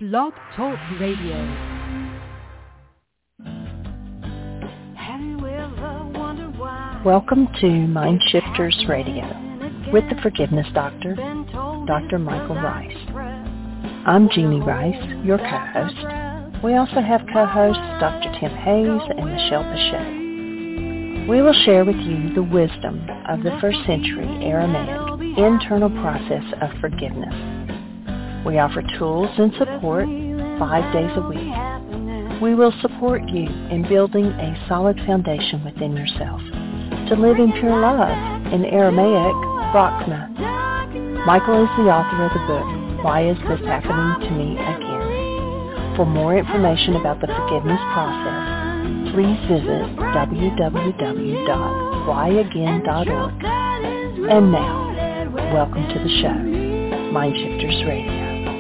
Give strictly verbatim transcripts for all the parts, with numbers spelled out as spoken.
Blog Talk Radio. Welcome to Mind Shifters Radio with the Forgiveness Doctor, Doctor Michael Rice. I'm Jeannie Rice, your co-host. We also have co-hosts Doctor Tim Hayes and Michelle Pacheco. We will share with you the wisdom of the first century Aramaic internal process of forgiveness. We offer tools and support five days a week. We will support you in building a solid foundation within yourself to live in pure love, in Aramaic, Rachma. Michael is the author of the book, Why Is This Happening to Me Again? For more information about the forgiveness process, please visit w w w dot why again dot org. And now, welcome to the show, Mind Shifters Radio.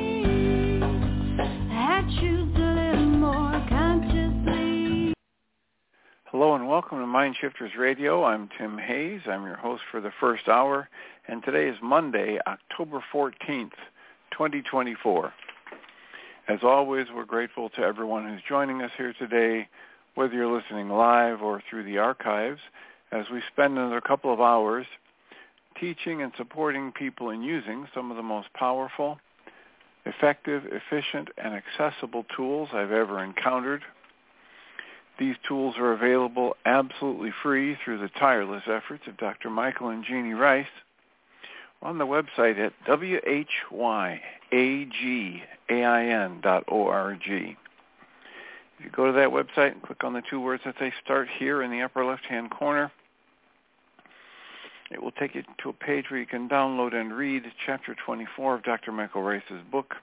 Hello and welcome to Mind Shifters Radio. I'm Tim Hayes. I'm your host for the first hour, and today is Monday, October fourteenth, twenty twenty-four. As always, we're grateful to everyone who's joining us here today, whether you're listening live or through the archives, as we spend another couple of hours teaching and supporting people in using some of the most powerful, effective, efficient, and accessible tools I've ever encountered. These tools are available absolutely free through the tireless efforts of Doctor Michael and Jeannie Rice on the website at w h y a g a i n dot org. If you go to that website and click on the two words that say Start Here in the upper left-hand corner, it will take you to a page where you can download and read Chapter twenty-four of Doctor Michael Rice's book.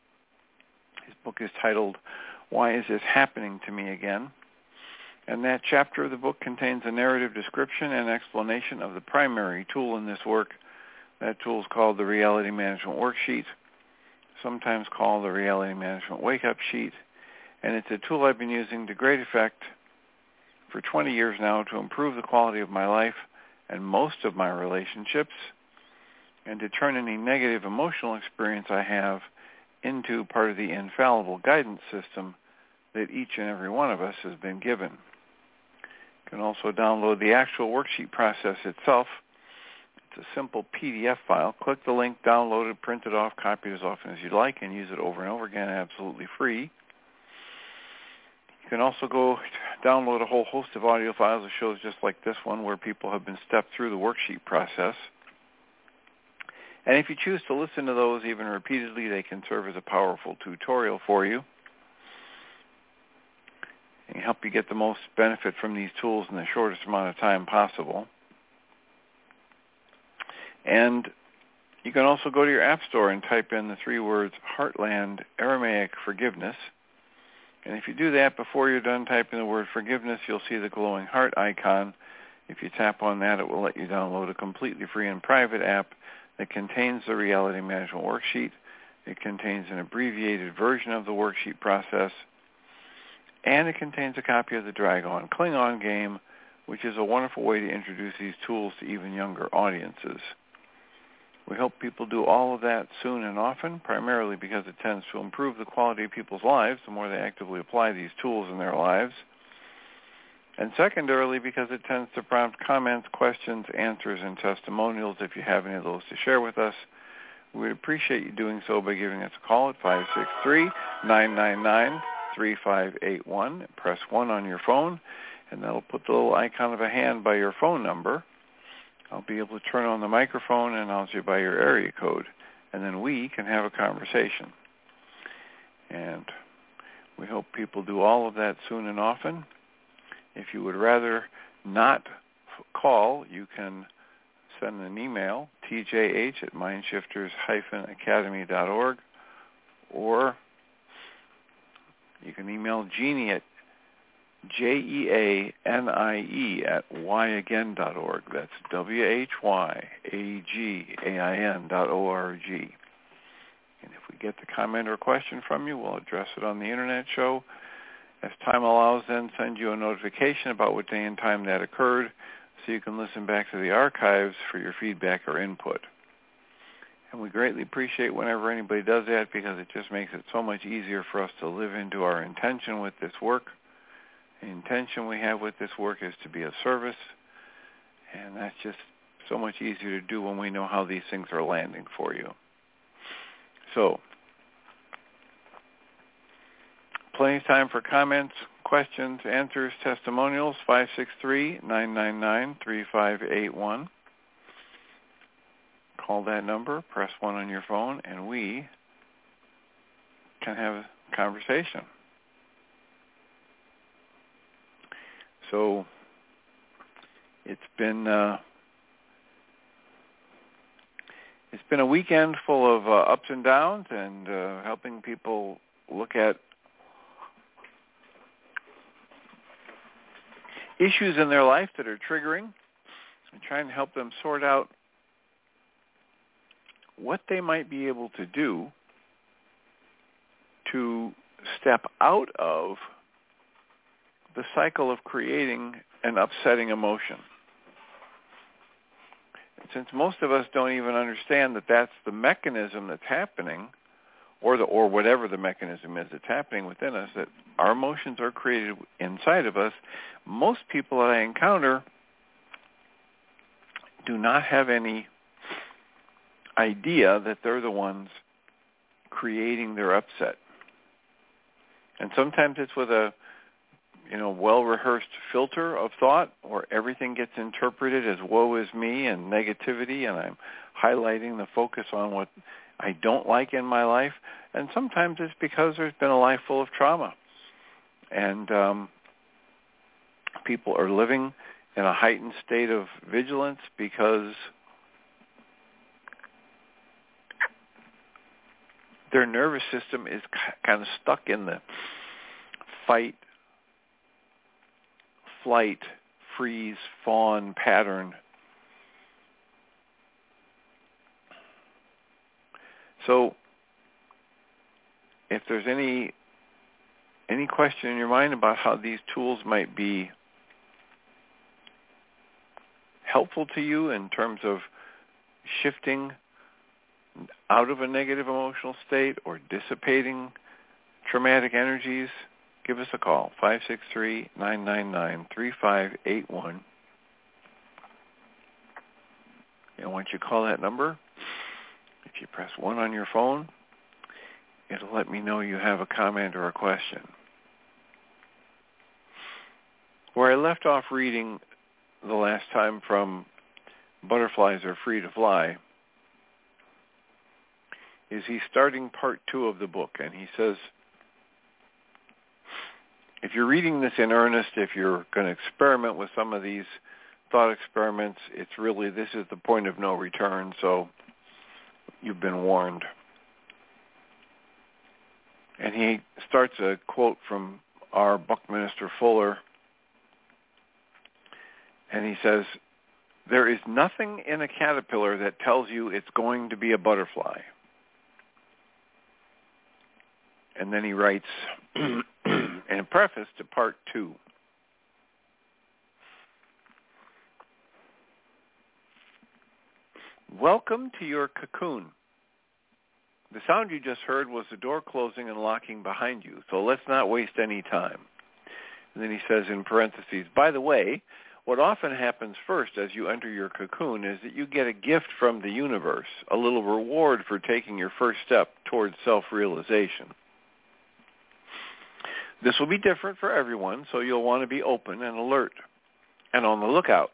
His book is titled, Why Is This Happening to Me Again? And that chapter of the book contains a narrative description and explanation of the primary tool in this work. That tool is called the Reality Management Worksheet, sometimes called the Reality Management Wake-Up Sheet, and it's a tool I've been using to great effect for twenty years now to improve the quality of my life and most of my relationships, and to turn any negative emotional experience I have into part of the infallible guidance system that each and every one of us has been given. You can also download the actual worksheet process itself. It's a simple P D F file. Click the link, download it, print it off, copy it as often as you'd like, and use it over and over again absolutely free. You can also go download a whole host of audio files of shows just like this one where people have been stepped through the worksheet process. And if you choose to listen to those even repeatedly, they can serve as a powerful tutorial for you and help you get the most benefit from these tools in the shortest amount of time possible. And you can also go to your app store and type in the three words Heartland Aramaic Forgiveness. And if you do that, before you're done typing the word forgiveness, you'll see the glowing heart icon. If you tap on that, it will let you download a completely free and private app that contains the Reality Management Worksheet. It contains an abbreviated version of the worksheet process, and it contains a copy of the Dragon Klingon game, which is a wonderful way to introduce these tools to even younger audiences. We hope people do all of that soon and often, primarily because it tends to improve the quality of people's lives the more they actively apply these tools in their lives. And secondarily, because it tends to prompt comments, questions, answers, and testimonials if you have any of those to share with us. We'd appreciate you doing so by giving us a call at five six three, nine nine nine, three five eight one. Press one on your phone, and that'll put the little icon of a hand by your phone number. I'll be able to turn on the microphone and announce you by your area code, and then we can have a conversation. And we hope people do all of that soon and often. If you would rather not f- call, you can send an email, t j h at mindshifters dash academy dot org, or you can email Jeannie at J E A N I E at why again dot org. That's W H Y A G A I N dot O R G. And if we get the comment or question from you, we'll address it on the Internet show. As time allows, then send you a notification about what day and time that occurred so you can listen back to the archives for your feedback or input. And we greatly appreciate whenever anybody does that, because it just makes it so much easier for us to live into our intention with this work. The intention we have with this work is to be of service, and that's just so much easier to do when we know how these things are landing for you. So, plenty of time for comments, questions, answers, testimonials, five six three, nine nine nine, three five eight one. Call that number, press one on your phone, and we can have a conversation. So it's been uh, it's been a weekend full of uh, ups and downs, and uh, helping people look at issues in their life that are triggering, and trying to help them sort out what they might be able to do to step out of the cycle of creating an upsetting emotion. And since most of us don't even understand that that's the mechanism that's happening, or the or whatever the mechanism is that's happening within us, that our emotions are created inside of us, most people that I encounter do not have any idea that they're the ones creating their upset. And sometimes it's with a you know, well-rehearsed filter of thought, or everything gets interpreted as woe is me and negativity, and I'm highlighting the focus on what I don't like in my life. And sometimes it's because there's been a life full of trauma, and um, people are living in a heightened state of vigilance because their nervous system is kind of stuck in the fight, flight, freeze, fawn pattern. So if there's any any question in your mind about how these tools might be helpful to you in terms of shifting out of a negative emotional state or dissipating traumatic energies, give us a call, five six three, nine nine nine, three five eight one. And once you call that number, if you press one on your phone, it'll let me know you have a comment or a question. Where I left off reading the last time from Butterflies Are Free to Fly is he's starting part two of the book, and he says, if you're reading this in earnest, if you're going to experiment with some of these thought experiments, it's really, this is the point of no return, so you've been warned. And he starts a quote from our Buckminster Fuller, and he says, there is nothing in a caterpillar that tells you it's going to be a butterfly. And then he writes in a preface to part two. Welcome to your cocoon. The sound you just heard was the door closing and locking behind you, so let's not waste any time. And then he says in parentheses, by the way, what often happens first as you enter your cocoon is that you get a gift from the universe, a little reward for taking your first step towards self-realization. This will be different for everyone, so you'll want to be open and alert and on the lookout.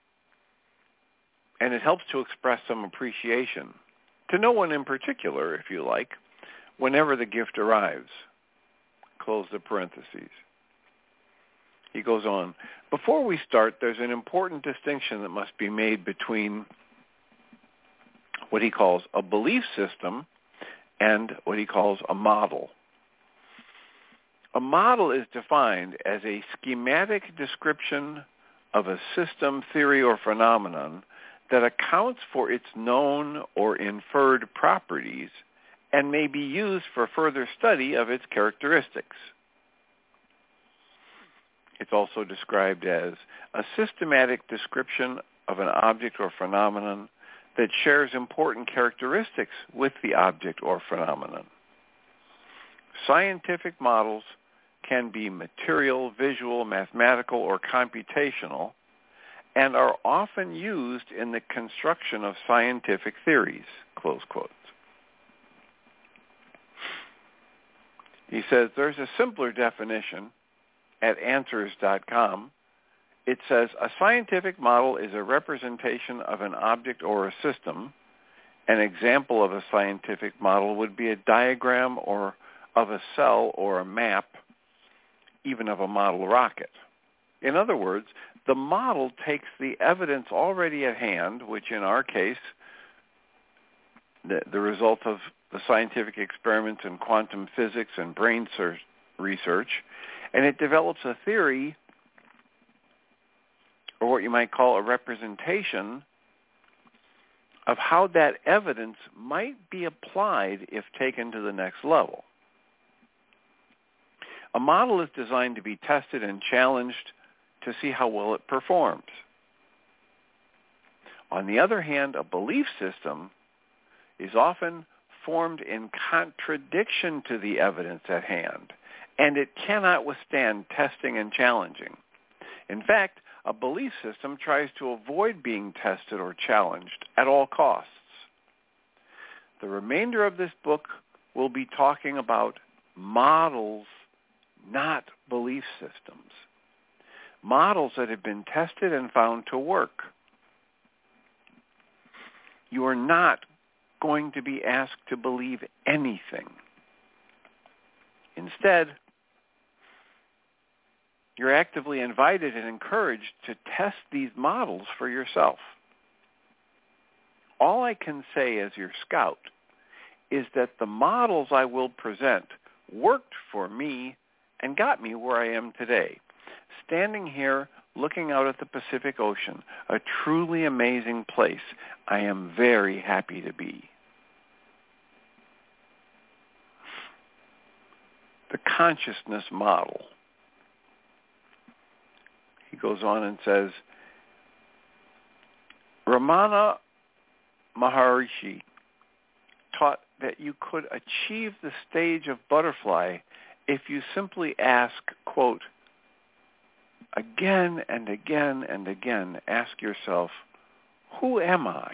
And it helps to express some appreciation, to no one in particular, if you like, whenever the gift arrives. Close the parentheses. He goes on, before we start, there's an important distinction that must be made between what he calls a belief system and what he calls a model. A model is defined as a schematic description of a system, theory, or phenomenon that accounts for its known or inferred properties and may be used for further study of its characteristics. It's also described as a systematic description of an object or phenomenon that shares important characteristics with the object or phenomenon. Scientific models can be material, visual, mathematical, or computational, and are often used in the construction of scientific theories, close quotes. He says there's a simpler definition at answers dot com. It says a scientific model is a representation of an object or a system. An example of a scientific model would be a diagram or of a cell or a map, even of a model rocket. In other words, the model takes the evidence already at hand, which in our case, the, the result of the scientific experiments in quantum physics and brain sur- research, and it develops a theory, or what you might call a representation, of how that evidence might be applied if taken to the next level. A model is designed to be tested and challenged to see how well it performs. On the other hand, a belief system is often formed in contradiction to the evidence at hand, and it cannot withstand testing and challenging. In fact, a belief system tries to avoid being tested or challenged at all costs. The remainder of this book will be talking about models, not belief systems. Models that have been tested and found to work. You are not going to be asked to believe anything. Instead, you're actively invited and encouraged to test these models for yourself. All I can say as your scout is that the models I will present worked for me and got me where I am today, standing here looking out at the Pacific Ocean, a truly amazing place I am very happy to be. The consciousness model. He goes on and says, Ramana Maharishi taught that you could achieve the stage of butterfly if you simply ask, quote, again and again and again, ask yourself, who am I?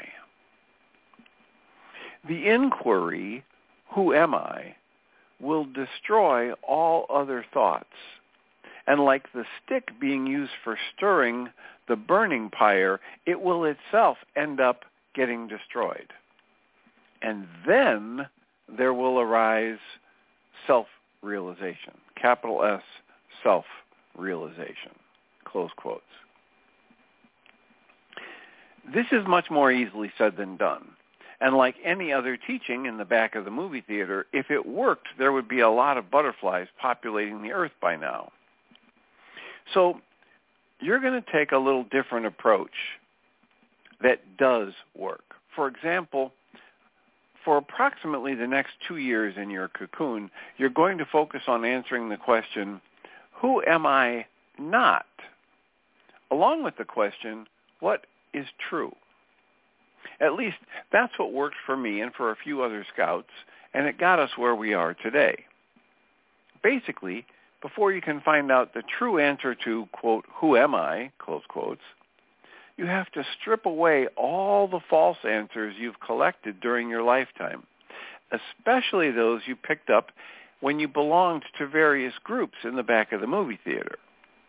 The inquiry, who am I, will destroy all other thoughts. And like the stick being used for stirring the burning pyre, it will itself end up getting destroyed. And then there will arise self-realization, capital S, self-realization, close quotes. This is much more easily said than done. And like any other teaching in the back of the movie theater, if it worked, there would be a lot of butterflies populating the earth by now. So you're going to take a little different approach that does work. For example, for approximately the next two years in your cocoon, you're going to focus on answering the question, who am I not? Along with the question, what is true? At least that's what worked for me and for a few other scouts, and it got us where we are today. Basically, before you can find out the true answer to, quote, who am I, close quotes, you have to strip away all the false answers you've collected during your lifetime, especially those you picked up when you belonged to various groups in the back of the movie theater.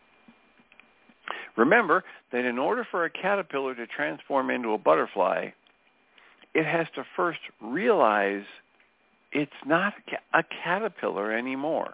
Remember that in order for a caterpillar to transform into a butterfly, it has to first realize it's not a caterpillar anymore.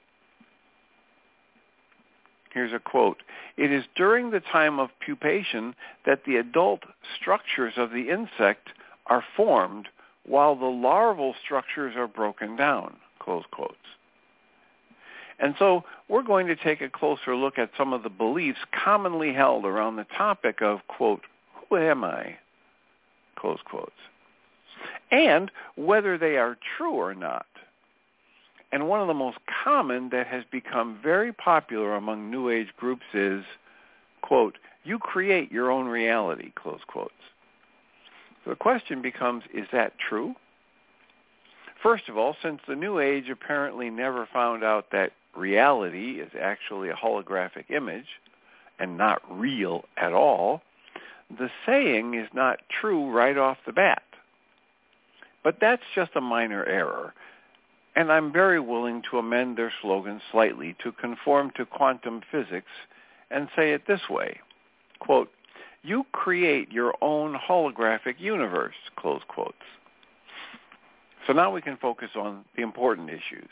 Here's a quote. It is during the time of pupation that the adult structures of the insect are formed while the larval structures are broken down, close quotes. And so we're going to take a closer look at some of the beliefs commonly held around the topic of, quote, who am I, close quotes, and whether they are true or not. And one of the most common that has become very popular among New Age groups is, quote, you create your own reality, close quotes. So the question becomes, is that true? First of all, since the New Age apparently never found out that reality is actually a holographic image and not real at all, the saying is not true right off the bat. But that's just a minor error, and I'm very willing to amend their slogan slightly to conform to quantum physics and say it this way, quote, "You create your own holographic universe," close quotes. So now we can focus on the important issues.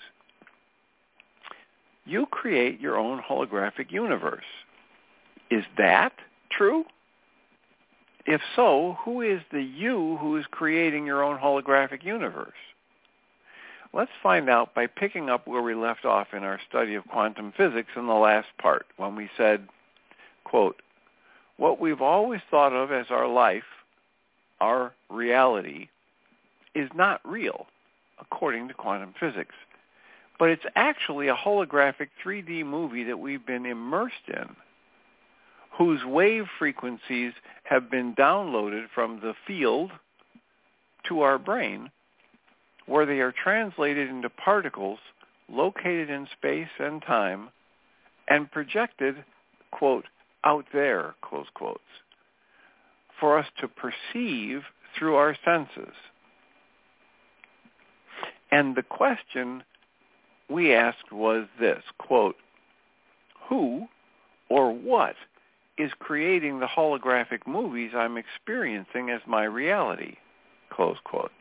You create your own holographic universe. Is that true? If so, who is the you who is creating your own holographic universe? Let's find out by picking up where we left off in our study of quantum physics in the last part, when we said, quote, "What we've always thought of as our life, our reality, is not real, according to quantum physics. But it's actually a holographic three D movie that we've been immersed in, whose wave frequencies have been downloaded from the field to our brain, where they are translated into particles located in space and time and projected, quote, out there, close quotes, for us to perceive through our senses." And the question we asked was this, quote, "Who or what is creating the holographic movies I'm experiencing as my reality?" Close quotes.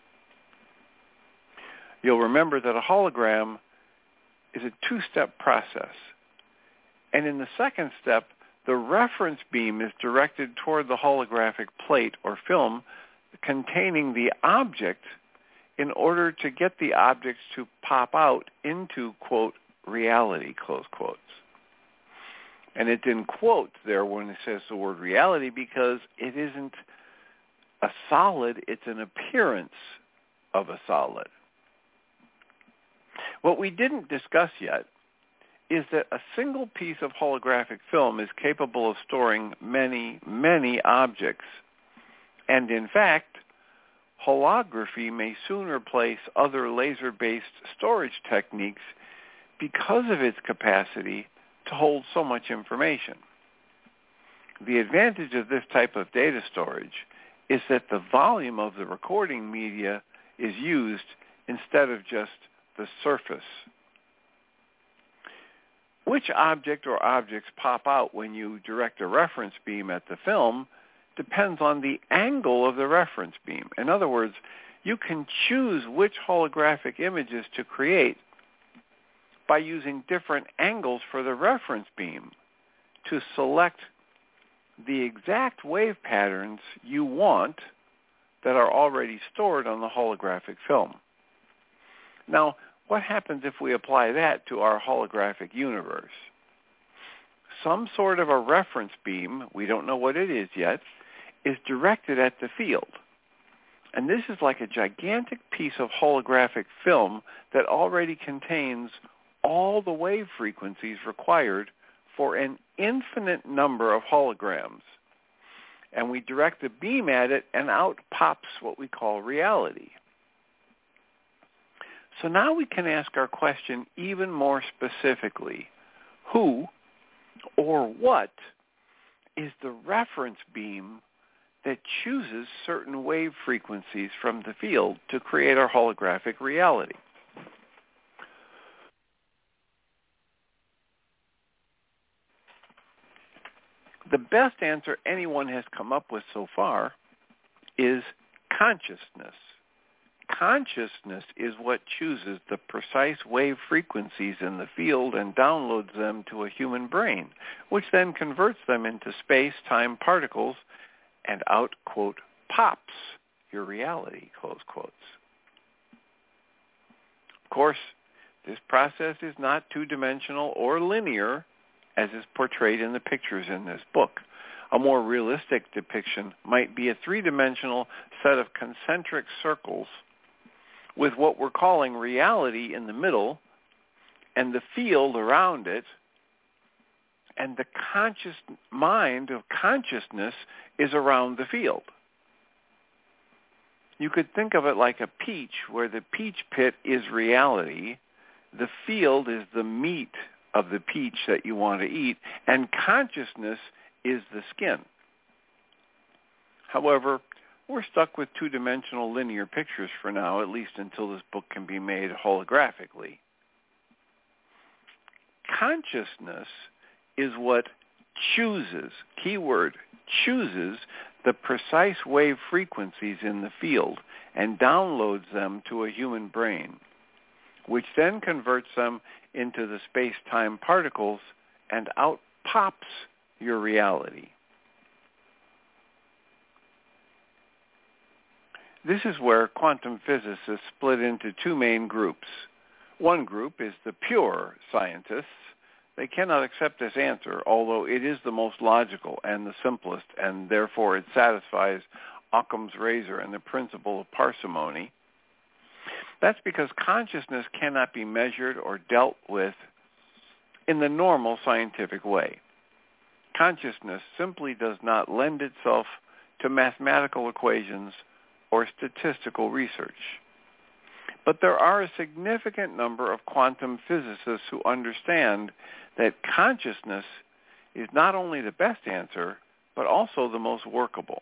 You'll remember that a hologram is a two-step process. And in the second step, the reference beam is directed toward the holographic plate or film containing the object in order to get the objects to pop out into, quote, reality, close quotes. And it's in quotes there when it says the word reality because it isn't a solid, it's an appearance of a solid. What we didn't discuss yet is that a single piece of holographic film is capable of storing many, many objects. And in fact, holography may soon replace other laser-based storage techniques because of its capacity to hold so much information. The advantage of this type of data storage is that the volume of the recording media is used instead of just the surface. Which object or objects pop out when you direct a reference beam at the film depends on the angle of the reference beam. In other words, you can choose which holographic images to create by using different angles for the reference beam to select the exact wave patterns you want that are already stored on the holographic film. Now, what happens if we apply that to our holographic universe? Some sort of a reference beam, we don't know what it is yet, is directed at the field. And this is like a gigantic piece of holographic film that already contains all the wave frequencies required for an infinite number of holograms. And we direct the beam at it, and out pops what we call reality. So now we can ask our question even more specifically. Who or what is the reference beam that chooses certain wave frequencies from the field to create our holographic reality? The best answer anyone has come up with so far is consciousness. Consciousness is what chooses the precise wave frequencies in the field and downloads them to a human brain, which then converts them into space-time particles and out, quote, pops your reality, close quotes. Of course, this process is not two-dimensional or linear, as is portrayed in the pictures in this book. A more realistic depiction might be a three-dimensional set of concentric circles with what we're calling reality in the middle and the field around it, and the conscious mind of consciousness is around the field. You could think of it like a peach, where the peach pit is reality, the field is the meat of the peach that you want to eat, and consciousness is the skin. However, we're stuck with two-dimensional linear pictures for now, at least until this book can be made holographically. Consciousness is what chooses, keyword, chooses the precise wave frequencies in the field and downloads them to a human brain, which then converts them into the space-time particles, and out pops your reality. This is where quantum physicists split into two main groups. One group is the pure scientists. They cannot accept this answer, although it is the most logical and the simplest, and therefore it satisfies Occam's razor and the principle of parsimony. That's because consciousness cannot be measured or dealt with in the normal scientific way. Consciousness simply does not lend itself to mathematical equations or statistical research. But there are a significant number of quantum physicists who understand that consciousness is not only the best answer, but also the most workable.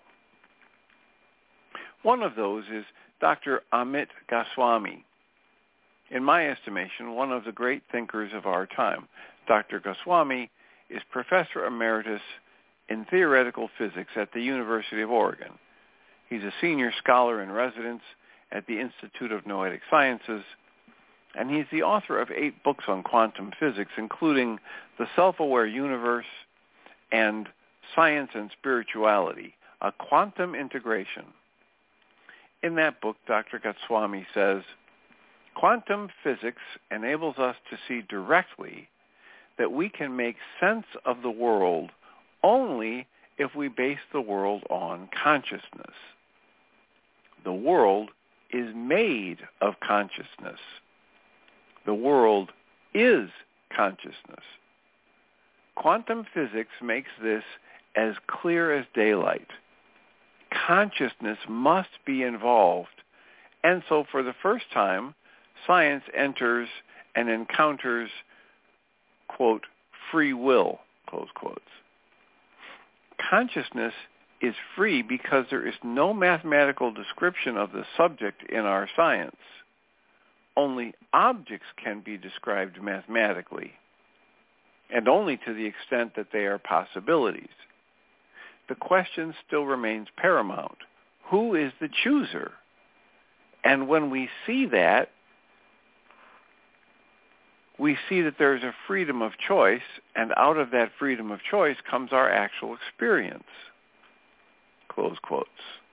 One of those is Doctor Amit Goswami. In my estimation, one of the great thinkers of our time. Doctor Goswami is Professor Emeritus in Theoretical Physics at the University of Oregon. He's a senior scholar in residence at the Institute of Noetic Sciences, and he's the author of eight books on quantum physics, including The Self-Aware Universe and Science and Spirituality, A Quantum Integration. In that book, Doctor Goswami says, quantum physics enables us to see directly that we can make sense of the world only if we base the world on consciousness. The world is made of consciousness. The world is consciousness. Quantum physics makes this as clear as daylight. Consciousness must be involved. And so for the first time, science enters and encounters, quote, free will, close quotes. Consciousness is free because there is no mathematical description of the subject in our science. Only objects can be described mathematically, and only to the extent that they are possibilities. The question still remains paramount. Who is the chooser? And when we see that, we see that there is a freedom of choice, and out of that freedom of choice comes our actual experience. Close quotes.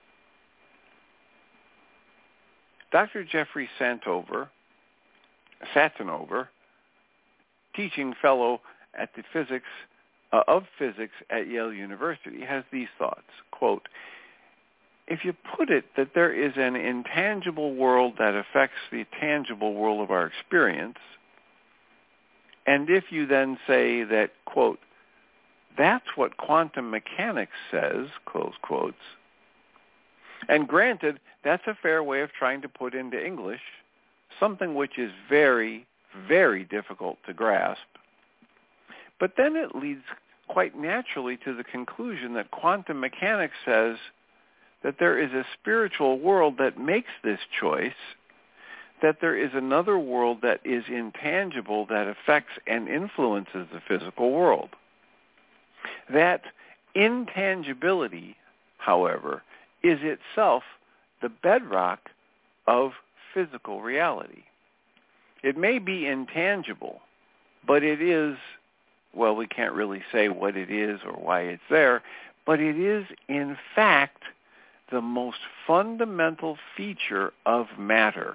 Doctor Jeffrey Santover, Satinover, teaching fellow at the physics uh, of physics at Yale University, has these thoughts, quote, if you put it that there is an intangible world that affects the tangible world of our experience, and if you then say that, quote, that's what quantum mechanics says, close quotes, and granted, that's a fair way of trying to put into English something which is very, very difficult to grasp. But then it leads quite naturally to the conclusion that quantum mechanics says that there is a spiritual world that makes this choice, that there is another world that is intangible that affects and influences the physical world. That intangibility, however, is itself the bedrock of physical reality. It may be intangible, but it is, well, we can't really say what it is or why it's there, but it is, in fact, the most fundamental feature of matter.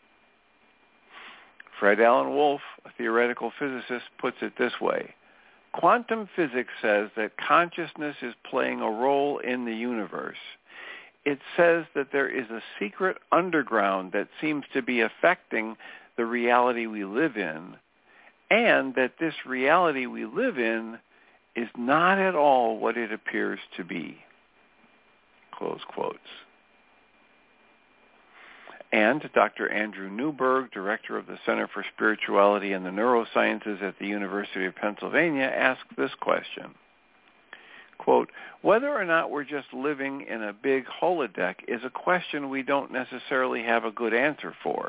Fred Alan Wolf, a theoretical physicist, puts it this way. Quantum physics says that consciousness is playing a role in the universe. It says that there is a secret underground that seems to be affecting the reality we live in, and that this reality we live in is not at all what it appears to be. Close quotes. And Doctor Andrew Newberg, director of the Center for Spirituality and the Neurosciences at the University of Pennsylvania, asks this question, quote, whether or not we're just living in a big holodeck is a question we don't necessarily have a good answer for.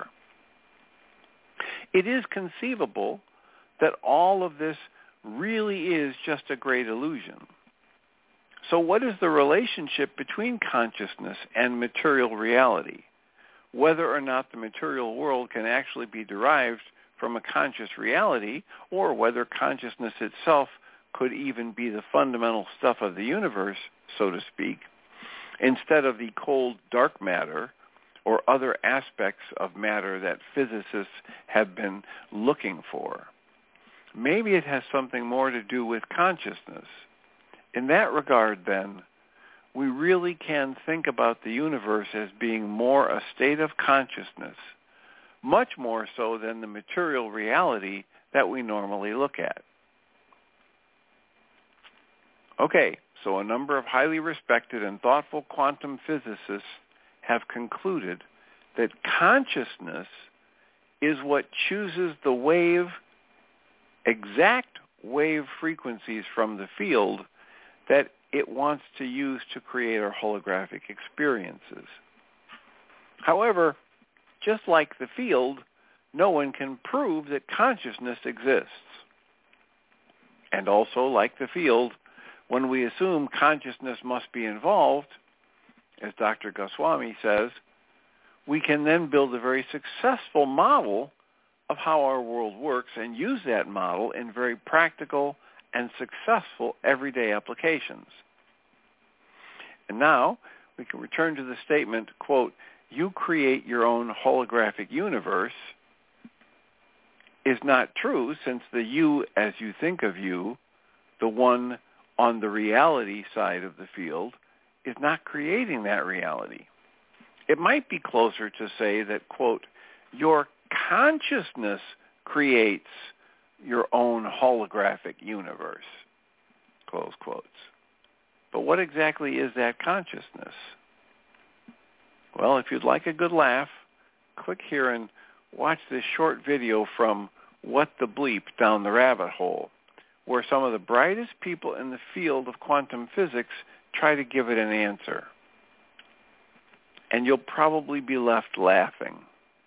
It is conceivable that all of this really is just a great illusion. So what is the relationship between consciousness and material reality? Whether or not the material world can actually be derived from a conscious reality, or whether consciousness itself could even be the fundamental stuff of the universe, so to speak, instead of the cold dark matter or other aspects of matter that physicists have been looking for. Maybe it has something more to do with consciousness. In that regard, then, we really can think about the universe as being more a state of consciousness, much more so than the material reality that we normally look at. Okay, so a number of highly respected and thoughtful quantum physicists have concluded that consciousness is what chooses the wave, exact wave frequencies from the field that it wants to use to create our holographic experiences. However, just like the field, no one can prove that consciousness exists. And also, like the field, when we assume consciousness must be involved, as Doctor Goswami says, we can then build a very successful model of how our world works and use that model in very practical and successful everyday applications. And now we can return to the statement, quote, you create your own holographic universe is not true, since the you as you think of you, the one on the reality side of the field, is not creating that reality. It might be closer to say that, quote, your consciousness creates your own holographic universe, close quotes. But what exactly is that consciousness? Well, if you'd like a good laugh, click here and watch this short video from What the Bleep Down the Rabbit Hole, where some of the brightest people in the field of quantum physics try to give it an answer. And you'll probably be left laughing.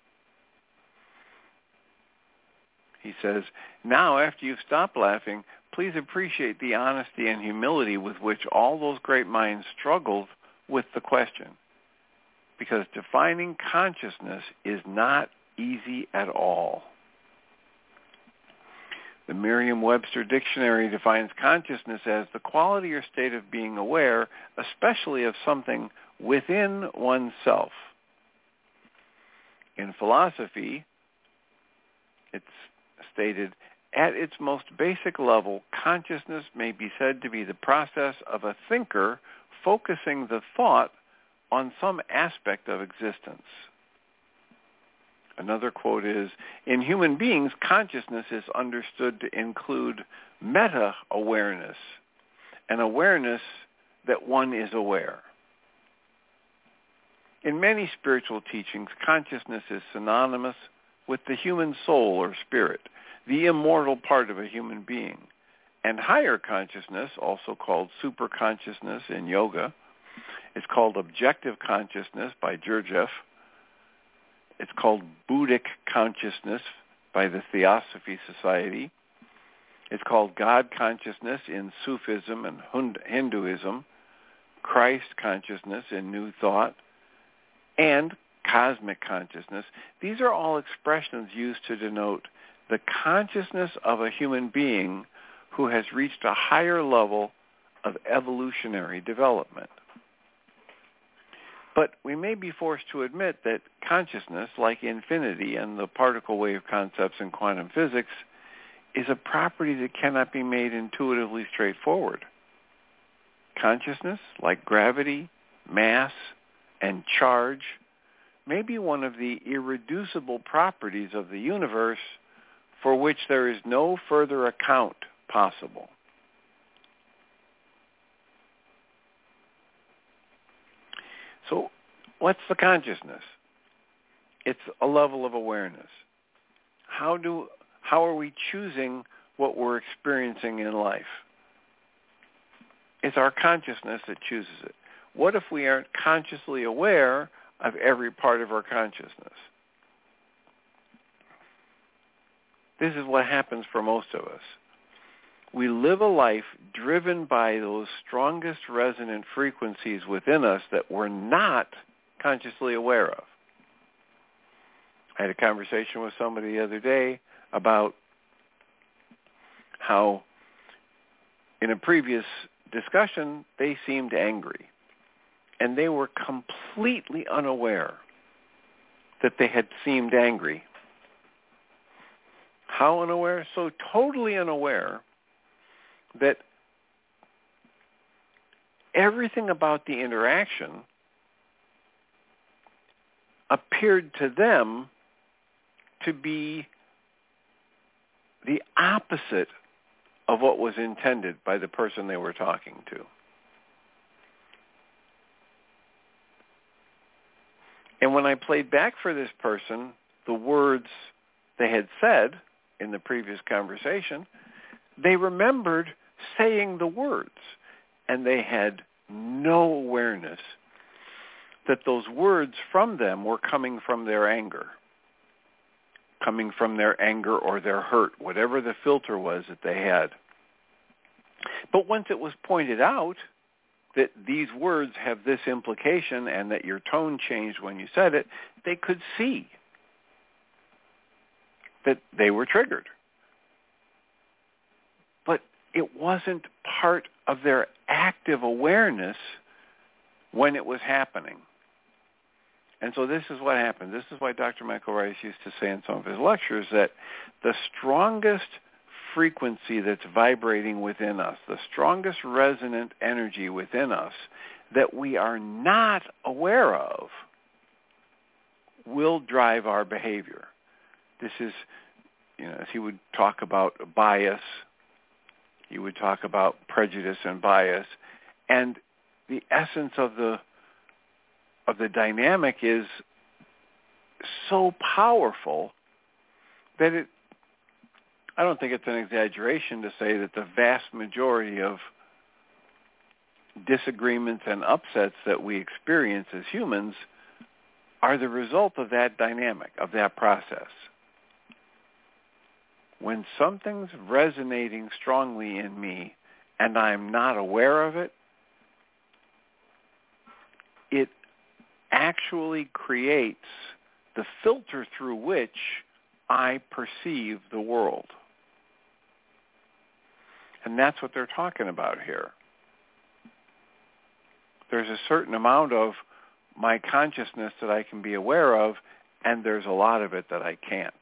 He says, now after you've stopped laughing, please appreciate the honesty and humility with which all those great minds struggled with the question. Because defining consciousness is not easy at all. The Merriam-Webster Dictionary defines consciousness as the quality or state of being aware, especially of something within oneself. In philosophy, it's stated, at its most basic level, consciousness may be said to be the process of a thinker focusing the thought on some aspect of existence. Another quote is, in human beings, consciousness is understood to include meta-awareness, an awareness that one is aware. In many spiritual teachings, consciousness is synonymous with the human soul or spirit, the immortal part of a human being. And higher consciousness, also called superconsciousness in yoga, is called objective consciousness by Gurdjieff. It's called Buddhic consciousness by the Theosophy Society. It's called God consciousness in Sufism and Hinduism, Christ consciousness in New Thought, and cosmic consciousness. These are all expressions used to denote the consciousness of a human being who has reached a higher level of evolutionary development. But we may be forced to admit that consciousness, like infinity and the particle wave concepts in quantum physics, is a property that cannot be made intuitively straightforward. Consciousness, like gravity, mass, and charge, may be one of the irreducible properties of the universe for which there is no further account possible. So, what's the consciousness? It's a level of awareness. How do how are we choosing what we're experiencing in life? It's our consciousness that chooses it. What if we aren't consciously aware of every part of our consciousness? This is what happens for most of us. We live a life driven by those strongest resonant frequencies within us that we're not consciously aware of. I had a conversation with somebody the other day about how in a previous discussion they seemed angry, and they were completely unaware that they had seemed angry. How unaware? So totally unaware that everything about the interaction appeared to them to be the opposite of what was intended by the person they were talking to. And when I played back for this person the words they had said in the previous conversation, they remembered saying the words, and they had no awareness that those words from them were coming from their anger, coming from their anger or their hurt, whatever the filter was that they had. But once it was pointed out that these words have this implication and that your tone changed when you said it, they could see that they were triggered. But it wasn't part of their active awareness when it was happening. And so this is what happened. This is why Doctor Michael Rice used to say in some of his lectures that the strongest frequency that's vibrating within us, the strongest resonant energy within us that we are not aware of will drive our behavior. This is, you know, as he would talk about bias, he would talk about prejudice and bias, and the essence of the of the dynamic is so powerful that it, I don't think it's an exaggeration to say that the vast majority of disagreements and upsets that we experience as humans are the result of that dynamic, of that process. When something's resonating strongly in me and I'm not aware of it, it actually creates the filter through which I perceive the world. And that's what they're talking about here. There's a certain amount of my consciousness that I can be aware of, and there's a lot of it that I can't.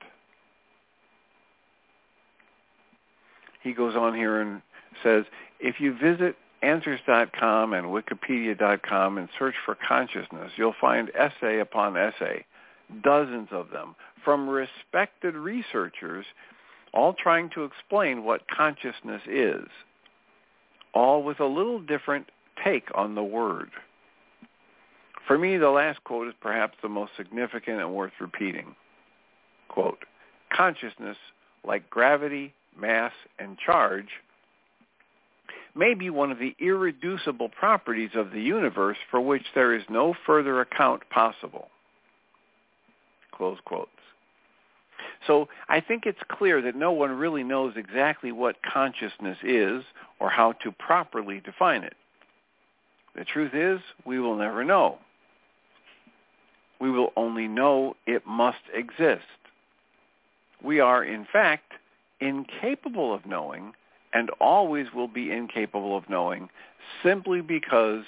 He goes on here and says, if you visit answers dot com and wikipedia dot com and search for consciousness, you'll find essay upon essay, dozens of them, from respected researchers, all trying to explain what consciousness is, all with a little different take on the word. For me, the last quote is perhaps the most significant and worth repeating. Quote, consciousness, like gravity, mass, and charge, may be one of the irreducible properties of the universe for which there is no further account possible. Close quotes. So I think it's clear that no one really knows exactly what consciousness is or how to properly define it. The truth is, we will never know. We will only know it must exist. We are, in fact, incapable of knowing and always will be incapable of knowing simply because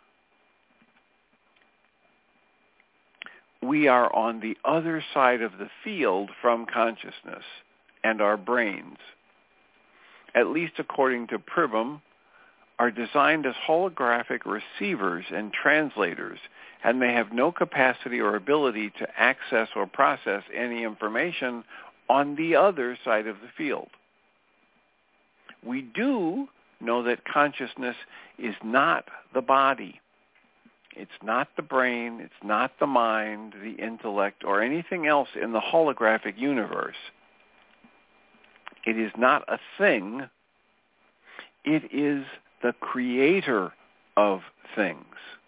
we are on the other side of the field from consciousness and our brains, at least according to Pribham, are designed as holographic receivers and translators, and they have no capacity or ability to access or process any information on the other side of the field. We do know that consciousness is not the body. It's not the brain, it's not the mind, the intellect, or anything else in the holographic universe. It is not a thing. It is the creator of things.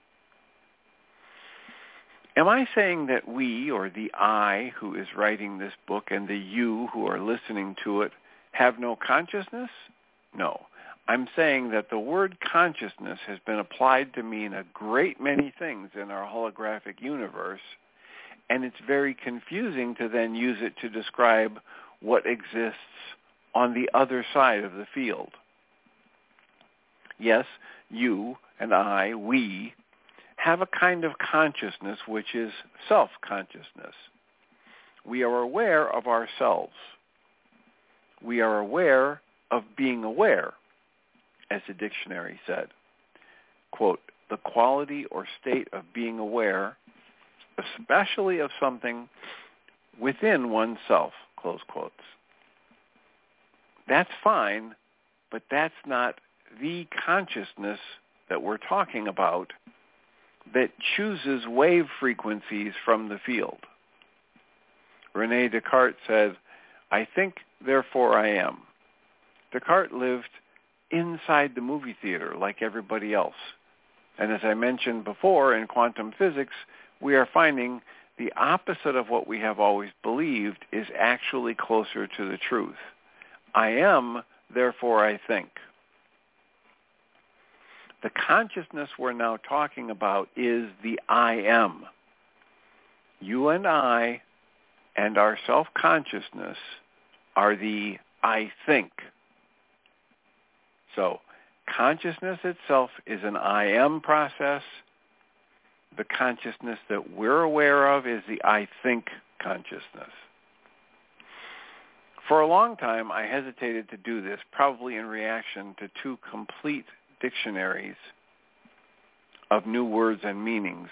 Am I saying that we, or the I who is writing this book, and the you who are listening to it, have no consciousness? No. I'm saying that the word consciousness has been applied to mean a great many things in our holographic universe, and it's very confusing to then use it to describe what exists on the other side of the field. Yes, you and I, we, have a kind of consciousness which is self-consciousness. We are aware of ourselves. We are aware of being aware, as the dictionary said. Quote, the quality or state of being aware, especially of something within oneself, close quotes. That's fine, but that's not the consciousness that we're talking about that chooses wave frequencies from the field. René Descartes said, I think, therefore I am. Descartes lived inside the movie theater like everybody else. And as I mentioned before, in quantum physics, we are finding the opposite of what we have always believed is actually closer to the truth. I am, therefore I think. The consciousness we're now talking about is the I am. You and I and our self-consciousness are the I think. So consciousness itself is an I am process. The consciousness that we're aware of is the I think consciousness. For a long time, I hesitated to do this, probably in reaction to two complete dictionaries of new words and meanings,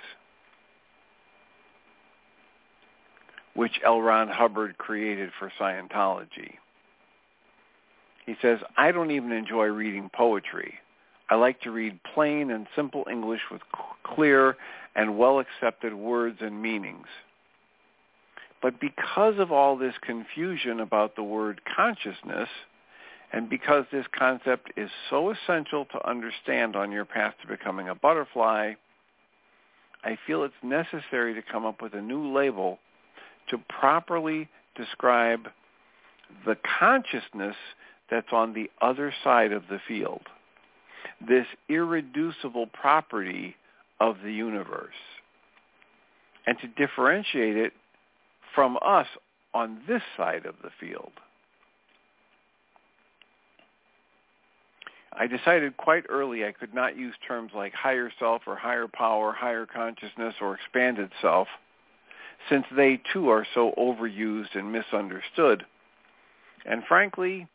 which L. Ron Hubbard created for Scientology. He says, I don't even enjoy reading poetry. I like to read plain and simple English with clear and well-accepted words and meanings. But because of all this confusion about the word consciousness, and because this concept is so essential to understand on your path to becoming a butterfly, I feel it's necessary to come up with a new label to properly describe the consciousness that's on the other side of the field, this irreducible property of the universe, and to differentiate it from us on this side of the field. I decided quite early I could not use terms like higher self or higher power, higher consciousness, or expanded self, since they too are so overused and misunderstood. And frankly,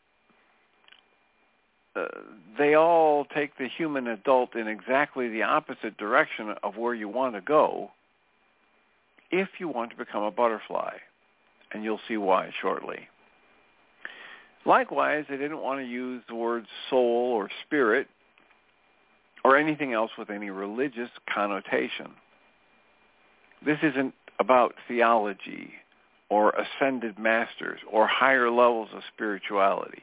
uh, they all take the human adult in exactly the opposite direction of where you want to go if you want to become a butterfly. And you'll see why shortly. Likewise, I didn't want to use the words soul or spirit or anything else with any religious connotation. This isn't about theology or ascended masters or higher levels of spirituality.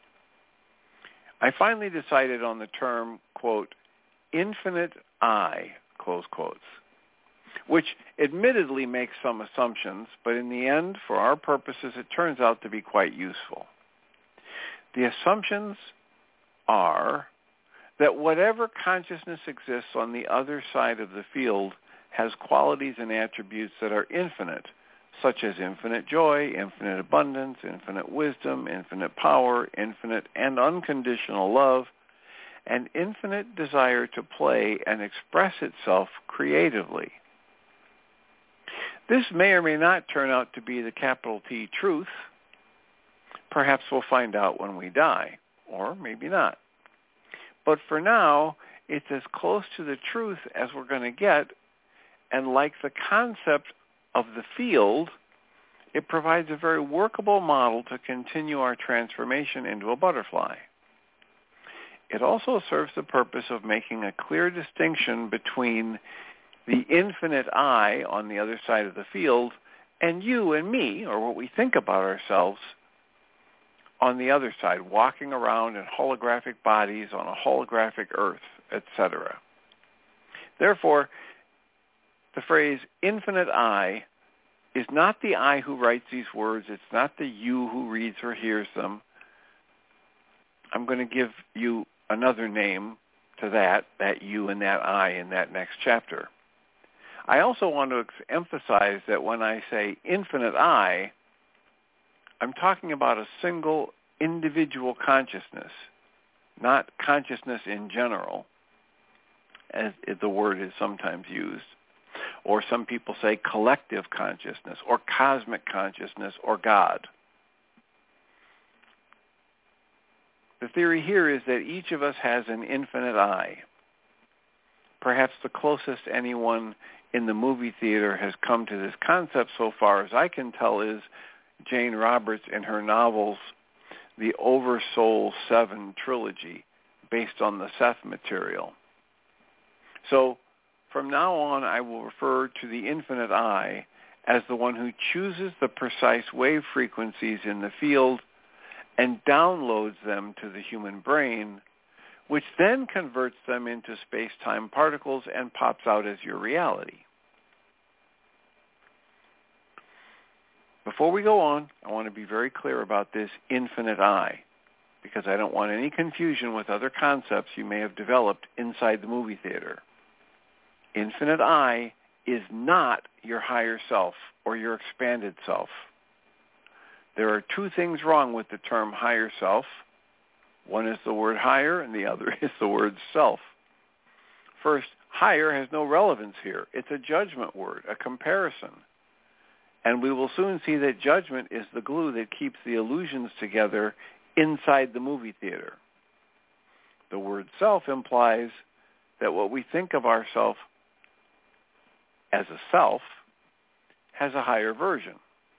I finally decided on the term, quote, infinite I, close quotes, which admittedly makes some assumptions, but in the end, for our purposes, it turns out to be quite useful. The assumptions are that whatever consciousness exists on the other side of the field has qualities and attributes that are infinite, such as infinite joy, infinite abundance, infinite wisdom, infinite power, infinite and unconditional love, and infinite desire to play and express itself creatively. This may or may not turn out to be the capital T truth. Perhaps we'll find out when we die, or maybe not. But for now, it's as close to the truth as we're going to get, and like the concept of the field, it provides a very workable model to continue our transformation into a butterfly. It also serves the purpose of making a clear distinction between the infinite I on the other side of the field, and you and me, or what we think about ourselves, on the other side, walking around in holographic bodies on a holographic earth, et cetera. Therefore, the phrase infinite I is not the I who writes these words. It's not the you who reads or hears them. I'm going to give you another name to that, that you and that I in that next chapter. I also want to emphasize that when I say infinite I, I'm talking about a single individual consciousness, not consciousness in general, as the word is sometimes used. Or some people say collective consciousness, or cosmic consciousness, or God. The theory here is that each of us has an infinite I. Perhaps the closest anyone in the movie theater has come to this concept so far as I can tell is Jane Roberts in her novels, the Oversoul Seven trilogy, based on the Seth material. So from now on, I will refer to the infinite I as the one who chooses the precise wave frequencies in the field and downloads them to the human brain, which then converts them into space-time particles and pops out as your reality. Before we go on, I want to be very clear about this infinite I, because I don't want any confusion with other concepts you may have developed inside the movie theater. Infinite I is not your higher self or your expanded self. There are two things wrong with the term higher self. One is the word higher, and the other is the word self. First, higher has no relevance here. It's a judgment word, a comparison. And we will soon see that judgment is the glue that keeps the illusions together inside the movie theater. The word self implies that what we think of ourselves as a self has a higher version.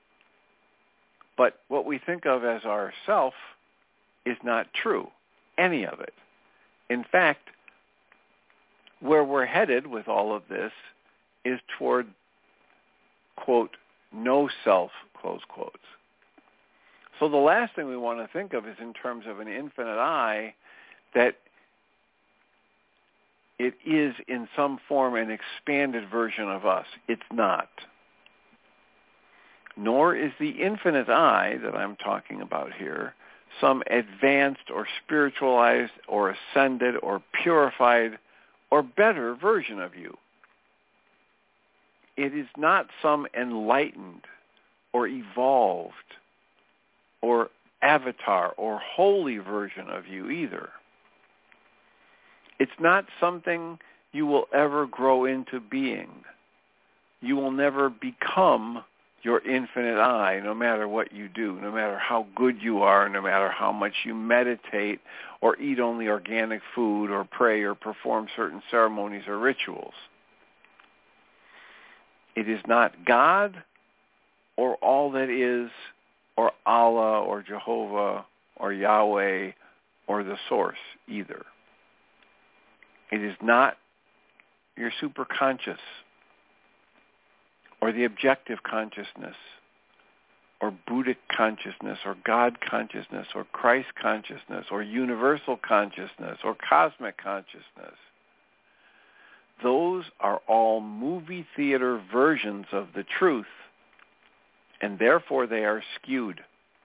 But what we think of as our self is not true, any of it. In fact, where we're headed with all of this is toward, quote, no self, close quotes. So the last thing we want to think of is in terms of an infinite I, that it is in some form an expanded version of us. It's not. Nor is the infinite I that I'm talking about here some advanced or spiritualized or ascended or purified or better version of you. It is not some enlightened or evolved or avatar or holy version of you either. It's not something you will ever grow into being. You will never become your infinite I, no matter what you do, no matter how good you are, no matter how much you meditate or eat only organic food or pray or perform certain ceremonies or rituals. It is not God or all that is, or Allah or Jehovah or Yahweh or the source either. It is not your superconscious or the objective consciousness or Buddhic consciousness or God consciousness or Christ consciousness or universal consciousness or cosmic consciousness. Those are all movie theater versions of the truth, and therefore they are skewed.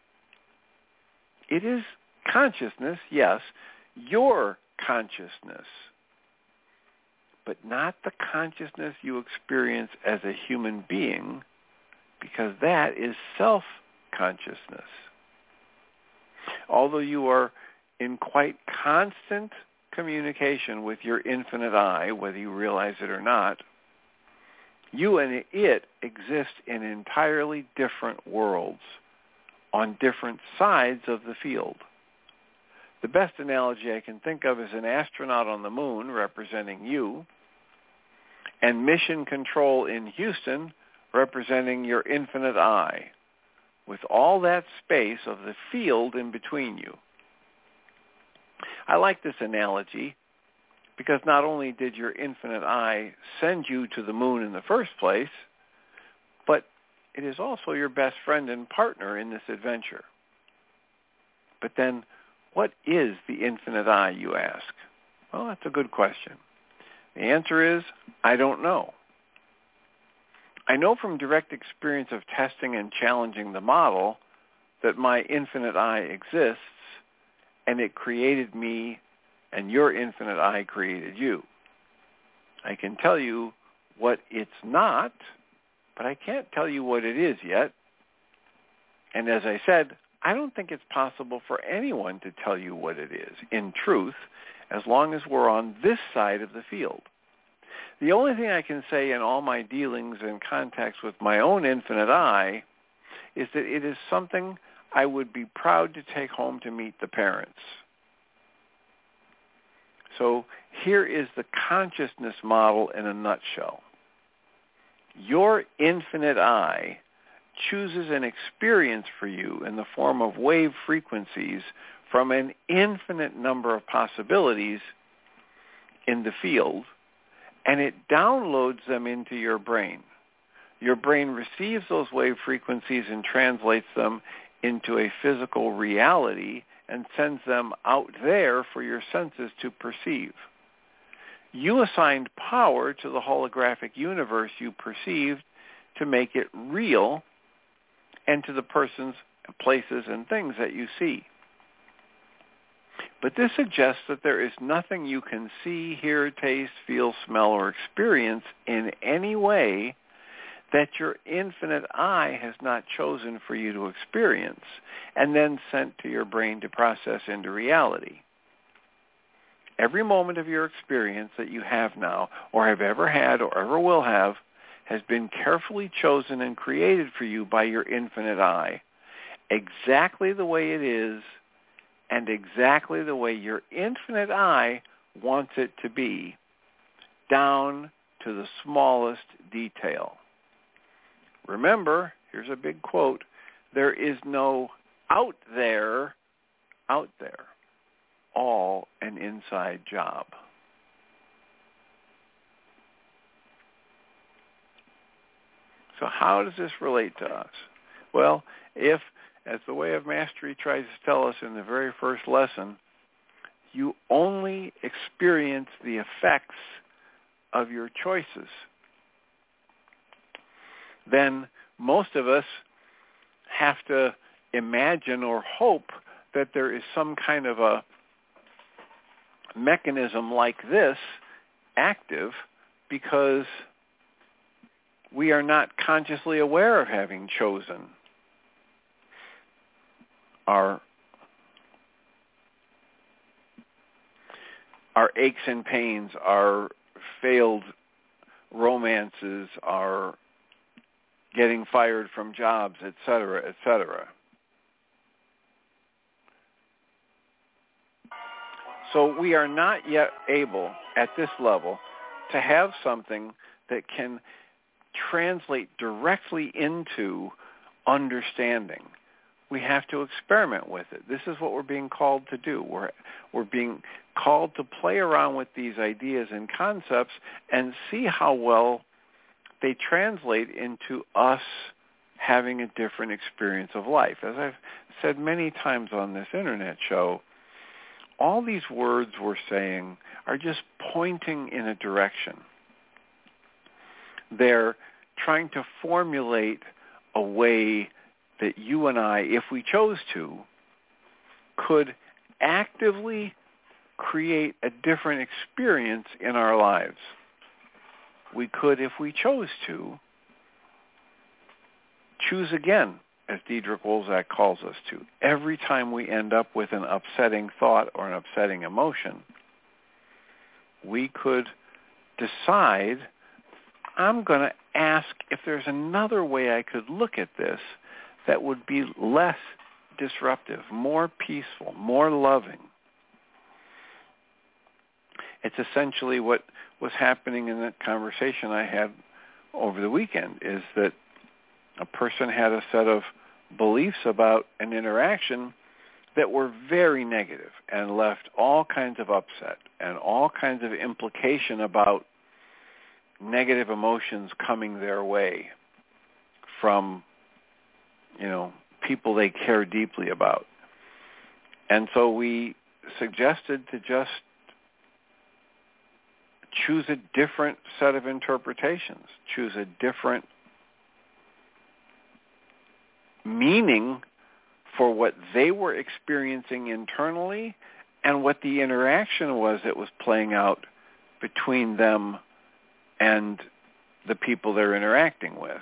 It is consciousness, yes, your consciousness, but not the consciousness you experience as a human being, because that is self-consciousness. Although you are in quite constant communication with your infinite I, whether you realize it or not, you and it exist in entirely different worlds on different sides of the field. The best analogy I can think of is an astronaut on the moon representing you, and mission control in Houston representing your infinite I, with all that space of the field in between you. I like this analogy because not only did your infinite I send you to the moon in the first place, but it is also your best friend and partner in this adventure. But then, what is the infinite I, you ask? Well, that's a good question. The answer is, I don't know. I know from direct experience of testing and challenging the model that my infinite I exists, and it created me, and your infinite I created you. I can tell you what it's not, but I can't tell you what it is yet. And as I said, I don't think it's possible for anyone to tell you what it is, in truth, as long as we're on this side of the field. The only thing I can say in all my dealings and contacts with my own infinite I is that it is something I would be proud to take home to meet the parents. So here is the consciousness model in a nutshell. Your infinite I chooses an experience for you in the form of wave frequencies from an infinite number of possibilities in the field, and it downloads them into your brain. Your brain receives those wave frequencies and translates them into a physical reality and sends them out there for your senses to perceive. You assigned power to the holographic universe you perceived to make it real, and to the persons, places, and things that you see. But this suggests that there is nothing you can see, hear, taste, feel, smell, or experience in any way that your infinite I has not chosen for you to experience and then sent to your brain to process into reality. Every moment of your experience that you have now, or have ever had, or ever will have, has been carefully chosen and created for you by your infinite I, exactly the way it is, and exactly the way your infinite I wants it to be, down to the smallest detail. Remember, here's a big quote, there is no out there, out there, all an inside job. So how does this relate to us? Well, if, as the Way of Mastery tries to tell us in the very first lesson, you only experience the effects of your choices, then most of us have to imagine or hope that there is some kind of a mechanism like this active, because we are not consciously aware of having chosen our our aches and pains, our failed romances, our getting fired from jobs, et cetera, et cetera. So we are not yet able, at this level, to have something that can translate directly into understanding. We have to experiment with it. This is what we're being called to do. We're, we're being called to play around with these ideas and concepts and see how well they translate into us having a different experience of life. As I've said many times on this internet show, all these words we're saying are just pointing in a direction. They're trying to formulate a way that you and I, if we chose to, could actively create a different experience in our lives. We could, if we chose to, choose again, as Diederik Wolzak calls us to. Every time we end up with an upsetting thought or an upsetting emotion, we could decide, I'm going to ask if there's another way I could look at this that would be less disruptive, more peaceful, more loving. It's essentially what was happening in that conversation I had over the weekend, is that a person had a set of beliefs about an interaction that were very negative and left all kinds of upset and all kinds of implication about negative emotions coming their way from, you know, people they care deeply about. And so we suggested to just choose a different set of interpretations, choose a different meaning for what they were experiencing internally and what the interaction was that was playing out between them and the people they're interacting with.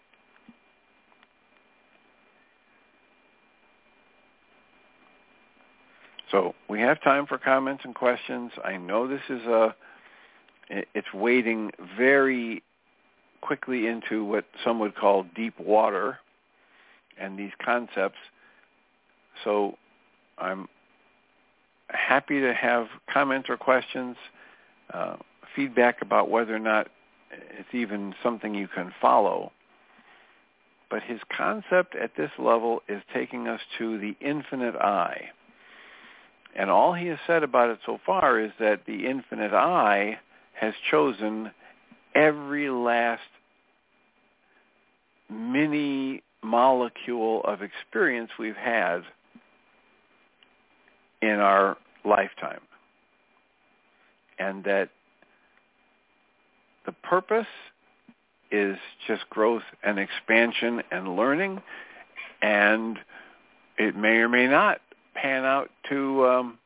So we have time for comments and questions. I know this is a, it's wading very quickly into what some would call deep water and these concepts. So I'm happy to have comments or questions, uh, feedback about whether or not it's even something you can follow. But his concept at this level is taking us to the infinite I. And all he has said about it so far is that the infinite I has chosen every last mini molecule of experience we've had in our lifetime. And that the purpose is just growth and expansion and learning, and it may or may not pan out to um,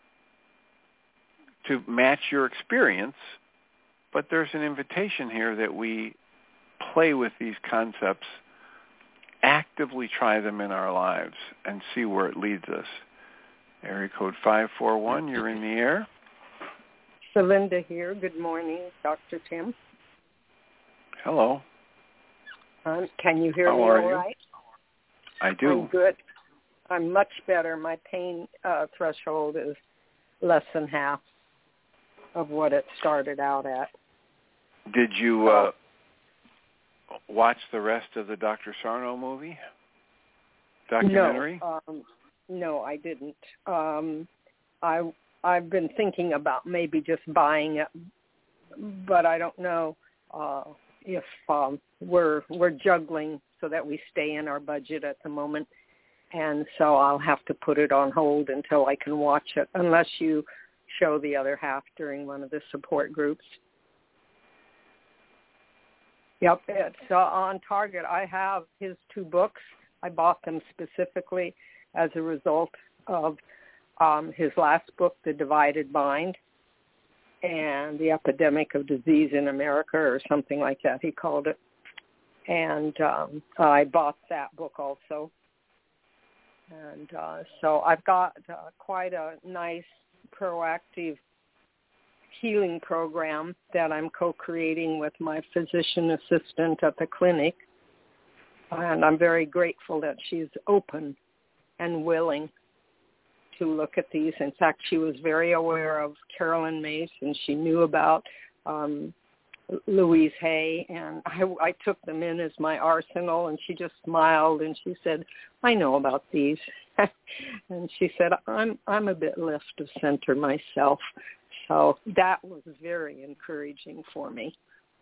to match your experience, but there's an invitation here that we play with these concepts, actively try them in our lives, and see where it leads us. Area code five four one, you're in the air. Celinda here. Good morning, Doctor Tim. Hello. Um, can you hear How me are all you? right? I do. I'm good. I'm much better. My pain uh, threshold is less than half of what it started out at. Did you uh, watch the rest of the Doctor Sarno movie? Documentary? No, um, no, I didn't. Um, I I've been thinking about maybe just buying it, but I don't know uh, if um, we're we're juggling so that we stay in our budget at the moment, and so I'll have to put it on hold until I can watch it, unless you show the other half during one of the support groups. Yep, it's uh, on target. I have his two books. I bought them specifically as a result of um, his last book, The Divided Mind, and the Epidemic of Disease in America, or something like that, he called it. And um, I bought that book also. And uh, so I've got uh, quite a nice proactive healing program that I'm co-creating with my physician assistant at the clinic. And I'm very grateful that she's open and willing to look at these. In fact, she was very aware of Carolyn Mace, and she knew about um, Louise Hay, and I, I took them in as my arsenal, and she just smiled, and she said, I know about these. And she said, I'm I'm a bit left of center myself. So that was very encouraging for me.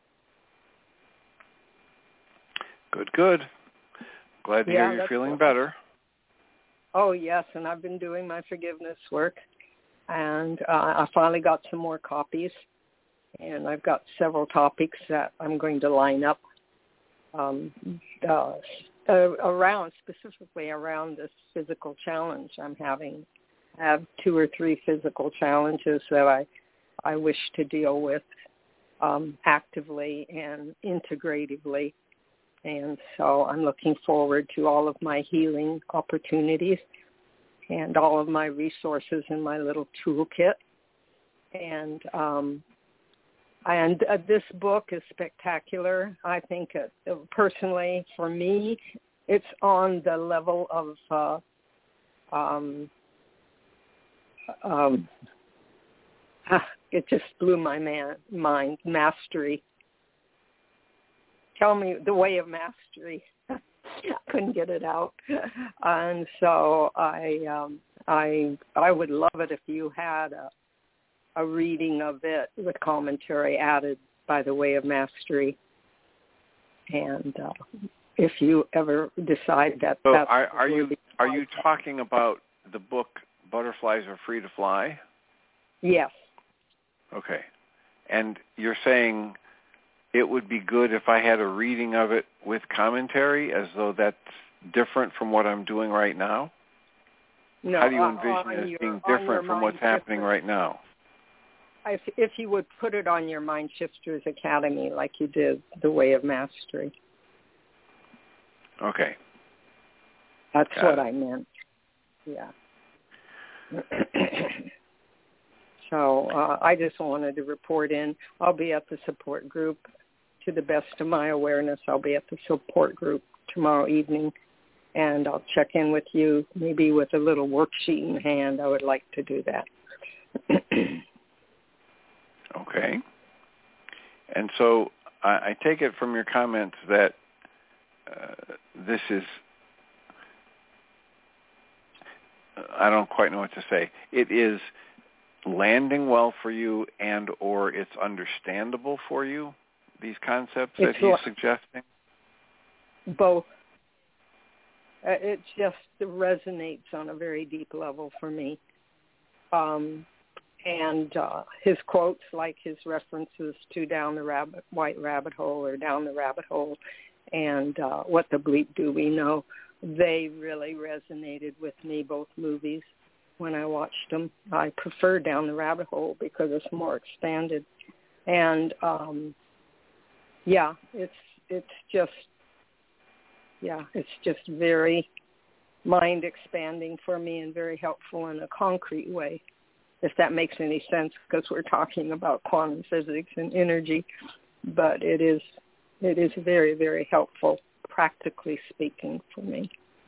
Good, good. Glad to Yeah, hear you're feeling cool. better. Oh, yes, and I've been doing my forgiveness work, and uh, I finally got some more copies, and I've got several topics that I'm going to line up um, uh, uh, around, specifically around this physical challenge I'm having. I have two or three physical challenges that I, I wish to deal with um, actively and integratively. And so I'm looking forward to all of my healing opportunities and all of my resources in my little toolkit. And um, and uh, this book is spectacular. I think uh, personally, for me, it's on the level of uh, um, um, it just blew my man, mind, mastery. Tell me the way of mastery. I couldn't get it out. And so I um, I I would love it if you had a, a reading of it with commentary added by the Way of Mastery. And uh, if you ever decide that so that's are, are you are fly. you talking about the book Butterflies Are Free to Fly? Yes. Okay. And you're saying it would be good if I had a reading of it with commentary, as though that's different from what I'm doing right now? No, How do you uh, envision it as your, being different from what's happening shifters. right now? If, if you would put it on your Mind Shifters Academy like you did the Way of Mastery. Okay. That's Got what it. I meant. Yeah. So uh, I just wanted to report in. I'll be at the support group. To the best of my awareness, I'll be at the support group tomorrow evening, and I'll check in with you, maybe with a little worksheet in hand. I would like to do that. Okay. And so I, I take it from your comments that uh, this is, I don't quite know what to say. It is landing well for you, and or it's understandable for you, these concepts It's that he's what- suggesting? Both. Uh, it just resonates on a very deep level for me. Um, and uh, his quotes, like his references to Down the rabbit, White Rabbit Hole or Down the Rabbit Hole and uh, What the Bleep Do We Know, they really resonated with me, both movies. When I watched them, I prefer Down the Rabbit Hole because it's more expanded. And, um, yeah, it's it's just, yeah, it's just very mind-expanding for me and very helpful in a concrete way, if that makes any sense, because we're talking about quantum physics and energy. But it is it is very, very helpful, practically speaking, for me.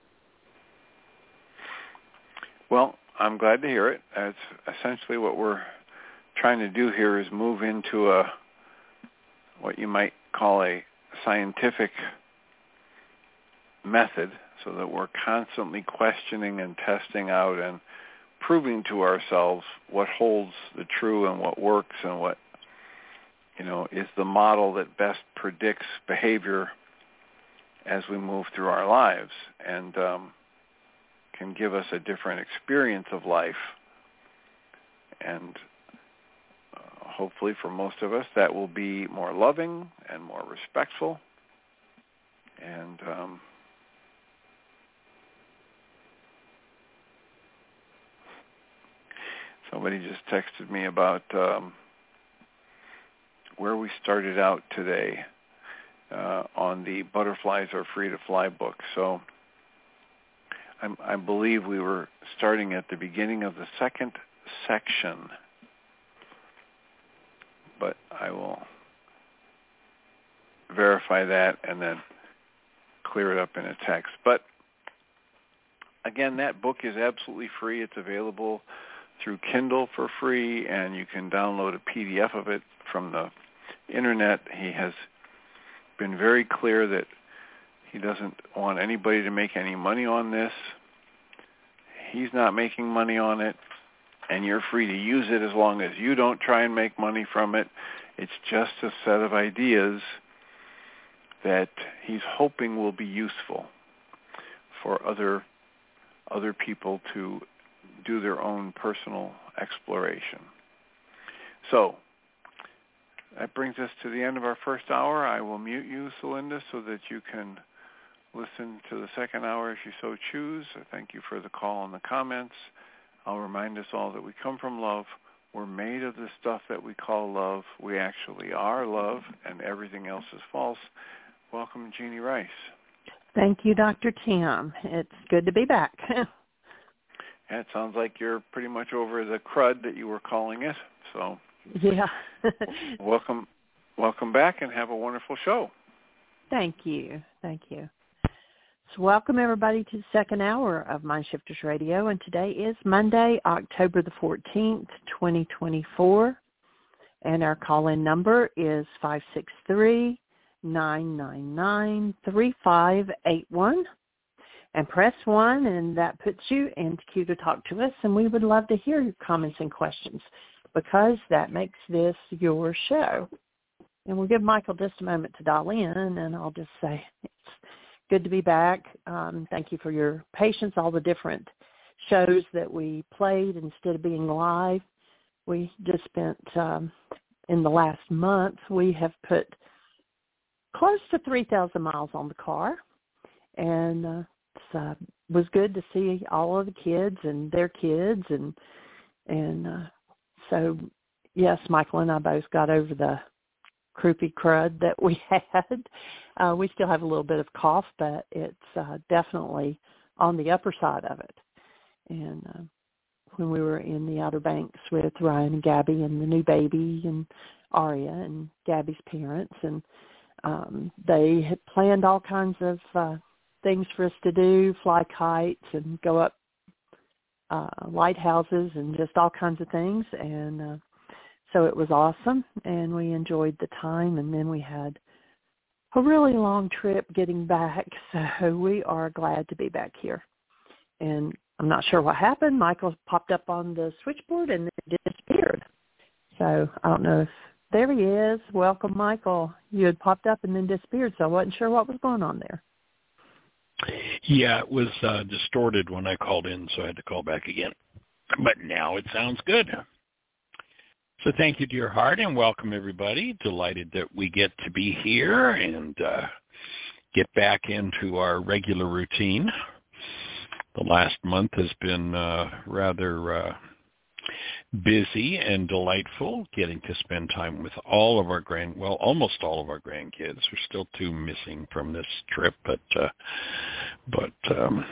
Well, I'm glad to hear it. That's essentially what we're trying to do here, is move into a what you might call a scientific method, so that we're constantly questioning and testing out and proving to ourselves what holds the true and what works and what, you know, is the model that best predicts behavior as we move through our lives, and um, can give us a different experience of life. And uh, hopefully for most of us, that will be more loving and more respectful. And um, somebody just texted me about um, where we started out today uh, on the Butterflies Are Free to Fly book. So I'm, I believe we were starting at the beginning of the second section, but I will verify that and then clear it up in a text. But again, that book is absolutely free. It's available through Kindle for free, and you can download a P D F of it from the internet. He has been very clear that he doesn't want anybody to make any money on this. He's not making money on it, and you're free to use it as long as you don't try and make money from it. It's just a set of ideas that he's hoping will be useful for other other people to do their own personal exploration. So that brings us to the end of our first hour. I will mute you, Celinda, so that you can listen to the second hour if you so choose. I thank you for the call and the comments. I'll remind us all that we come from love. We're made of the stuff that we call love. We actually are love, and everything else is false. Welcome, Jeanie Ryce. Thank you, Doctor Tim. It's good to be back. Yeah, it sounds like you're pretty much over the crud that you were calling it. So yeah. welcome, welcome back, and have a wonderful show. Thank you. Thank you. So welcome, everybody, to the second hour of Mind Shifters Radio, and today is Monday, October the fourteenth, twenty twenty-four, and our call-in number is five six three, nine nine nine, three five eight one, and press one, and that puts you into queue to talk to us, and we would love to hear your comments and questions because that makes this your show. And we'll give Michael just a moment to dial in, and I'll just say it's good to be back. Um, thank you for your patience, all the different shows that we played instead of being live. We just spent, um, in the last month, we have put close to three thousand miles on the car, and uh, it uh, was good to see all of the kids and their kids, and and uh, so, yes, Michael and I both got over the croupy crud that we had. Uh, we still have a little bit of cough, but it's uh, definitely on the upper side of it. And uh, when we were in the Outer Banks with Ryan and Gabby and the new baby and Aria and Gabby's parents, and um, they had planned all kinds of uh, things for us to do, fly kites and go up uh, lighthouses and just all kinds of things. And uh, so it was awesome, and we enjoyed the time. And then we had a really long trip getting back, so we are glad to be back here. And I'm not sure what happened. Michael popped up on the switchboard and then disappeared. So I don't know if, there he is. Welcome, Michael. You had popped up and then disappeared, so I wasn't sure what was going on there. Yeah, it was uh, distorted when I called in, so I had to call back again. But now it sounds good. So thank you, dear heart, and welcome, everybody. Delighted that we get to be here and uh, get back into our regular routine. The last month has been uh, rather uh, busy and delightful, getting to spend time with all of our grand, well, almost all of our grandkids. We're still two missing from this trip, but uh, but um,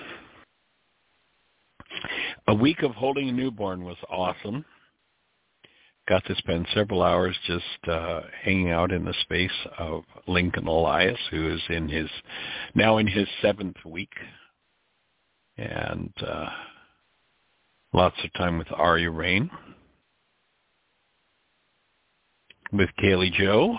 a week of holding a newborn was awesome. Got to spend several hours just uh, hanging out in the space of Lincoln Elias, who is in his now in his seventh week. And uh, lots of time with Aria Rain, with Kaylee Joe,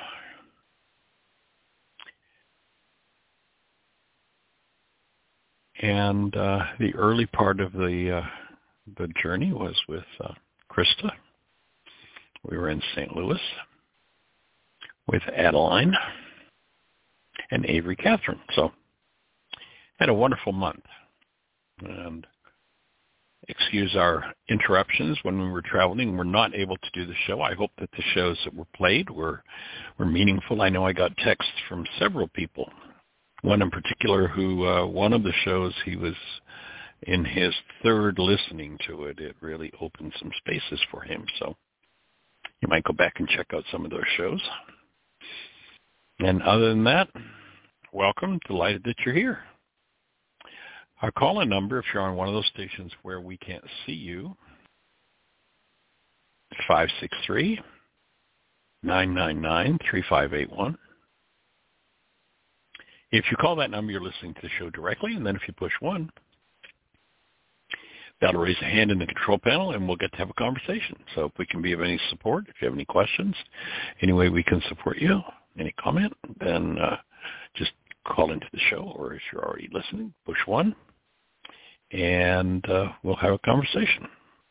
and uh, the early part of the uh, the journey was with uh, Krista. We were in Saint Louis with Adeline and Avery Catherine. So had a wonderful month. And excuse our interruptions when we were traveling. We're not able to do the show. I hope that the shows that were played were were meaningful. I know I got texts from several people. One in particular who, uh, one of the shows, he was in his third listening to it. It really opened some spaces for him. So you might go back and check out some of those shows. And other than that, welcome. Delighted that you're here. Our call-in number, if you're on one of those stations where we can't see you, five six three, nine nine nine, three five eight one. If you call that number, you're listening to the show directly, and then if you push one, that'll raise a hand in the control panel, and we'll get to have a conversation. So if we can be of any support, if you have any questions, any way we can support you, any comment, then uh, just call into the show, or if you're already listening, push one, and uh, we'll have a conversation.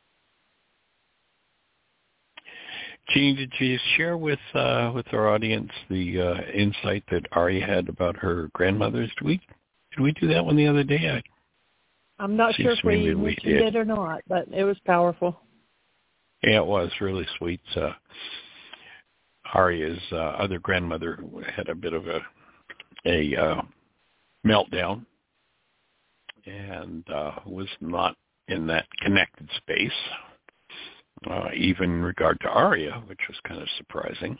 Jeannie, did you share with uh, with our audience the uh, insight that Aria had about her grandmother's? Did we did we do that one the other day? I, I'm not sure if we mentioned it or not, but it was powerful. Yeah, it was really sweet. Uh, Aria's uh, other grandmother had a bit of a a uh, meltdown and uh, was not in that connected space, uh, even in regard to Aria, which was kind of surprising.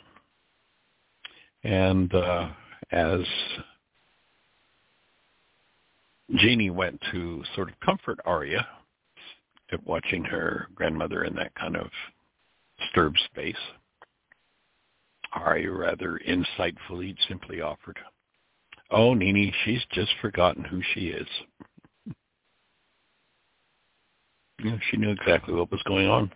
And uh, as Jeannie went to sort of comfort Aria at watching her grandmother in that kind of disturbed space, Aria rather insightfully simply offered, "Oh, Nini, she's just forgotten who she is." You know, she knew exactly what was going on.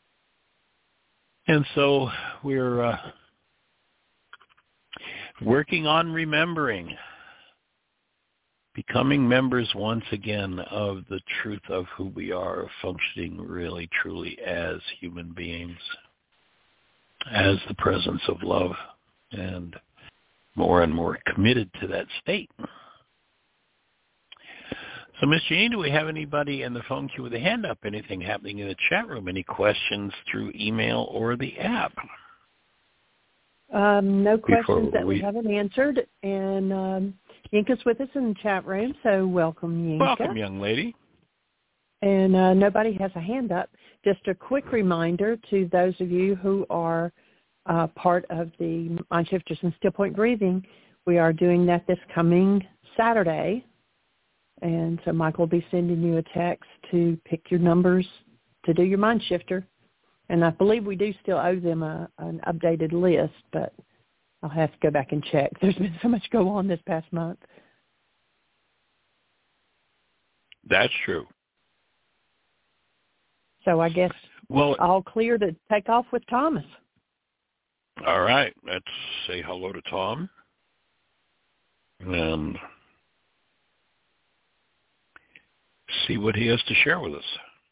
And so we're uh, working on remembering becoming members once again of the truth of who we are, functioning really, truly as human beings, as the presence of love, and more and more committed to that state. So, Miss Jean, do we have anybody in the phone queue with a hand up? Anything happening in the chat room? Any questions through email or the app? Um, no questions Before that we, we haven't answered. And um, Yinka's with us in the chat room, so welcome, Yinka. Welcome, young lady. And uh, nobody has a hand up. Just a quick reminder to those of you who are uh, part of the Mind Shifters and Still Point Breathing, we are doing that this coming Saturday. And so Michael will be sending you a text to pick your numbers to do your Mind Shifter. And I believe we do still owe them a, an updated list, but I'll have to go back and check. There's been so much go on this past month. That's true. So I guess well, all clear to take off with Thomas. All right. Let's say hello to Tom. And see what he has to share with us.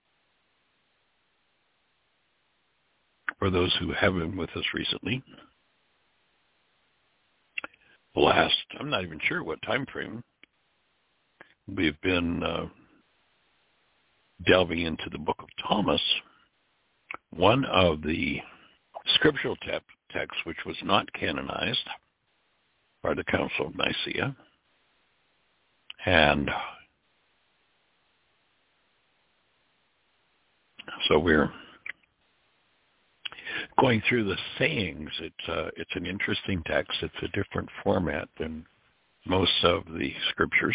For those who haven't been with us recently, the last, I'm not even sure what time frame, we've been uh, delving into the book of Thomas, one of the scriptural te- texts which was not canonized by the Council of Nicaea. And so we're going through the sayings. It's uh, it's an interesting text. It's a different format than most of the scriptures,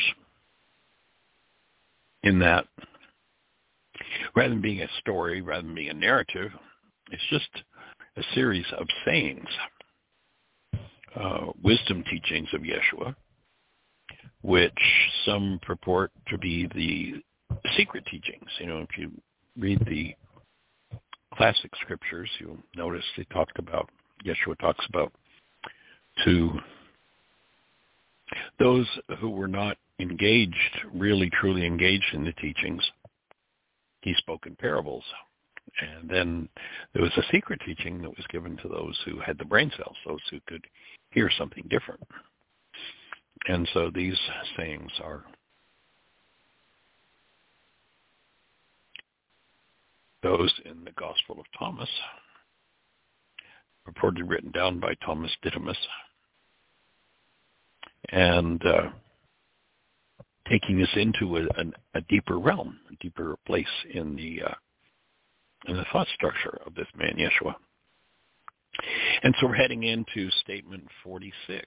in that rather than being a story, rather than being a narrative, it's just a series of sayings, uh, wisdom teachings of Yeshua, which some purport to be the secret teachings. You know, if you read the classic scriptures, you'll notice they talked about, Yeshua talks about, to those who were not engaged, really truly engaged in the teachings, he spoke in parables. And then there was a secret teaching that was given to those who had the brain cells, those who could hear something different. And so these sayings are those in the Gospel of Thomas, purportedly written down by Thomas Didymus, and uh, taking us into a, a, a deeper realm, a deeper place in the uh, in the thought structure of this man, Yeshua. And so we're heading into statement forty-six.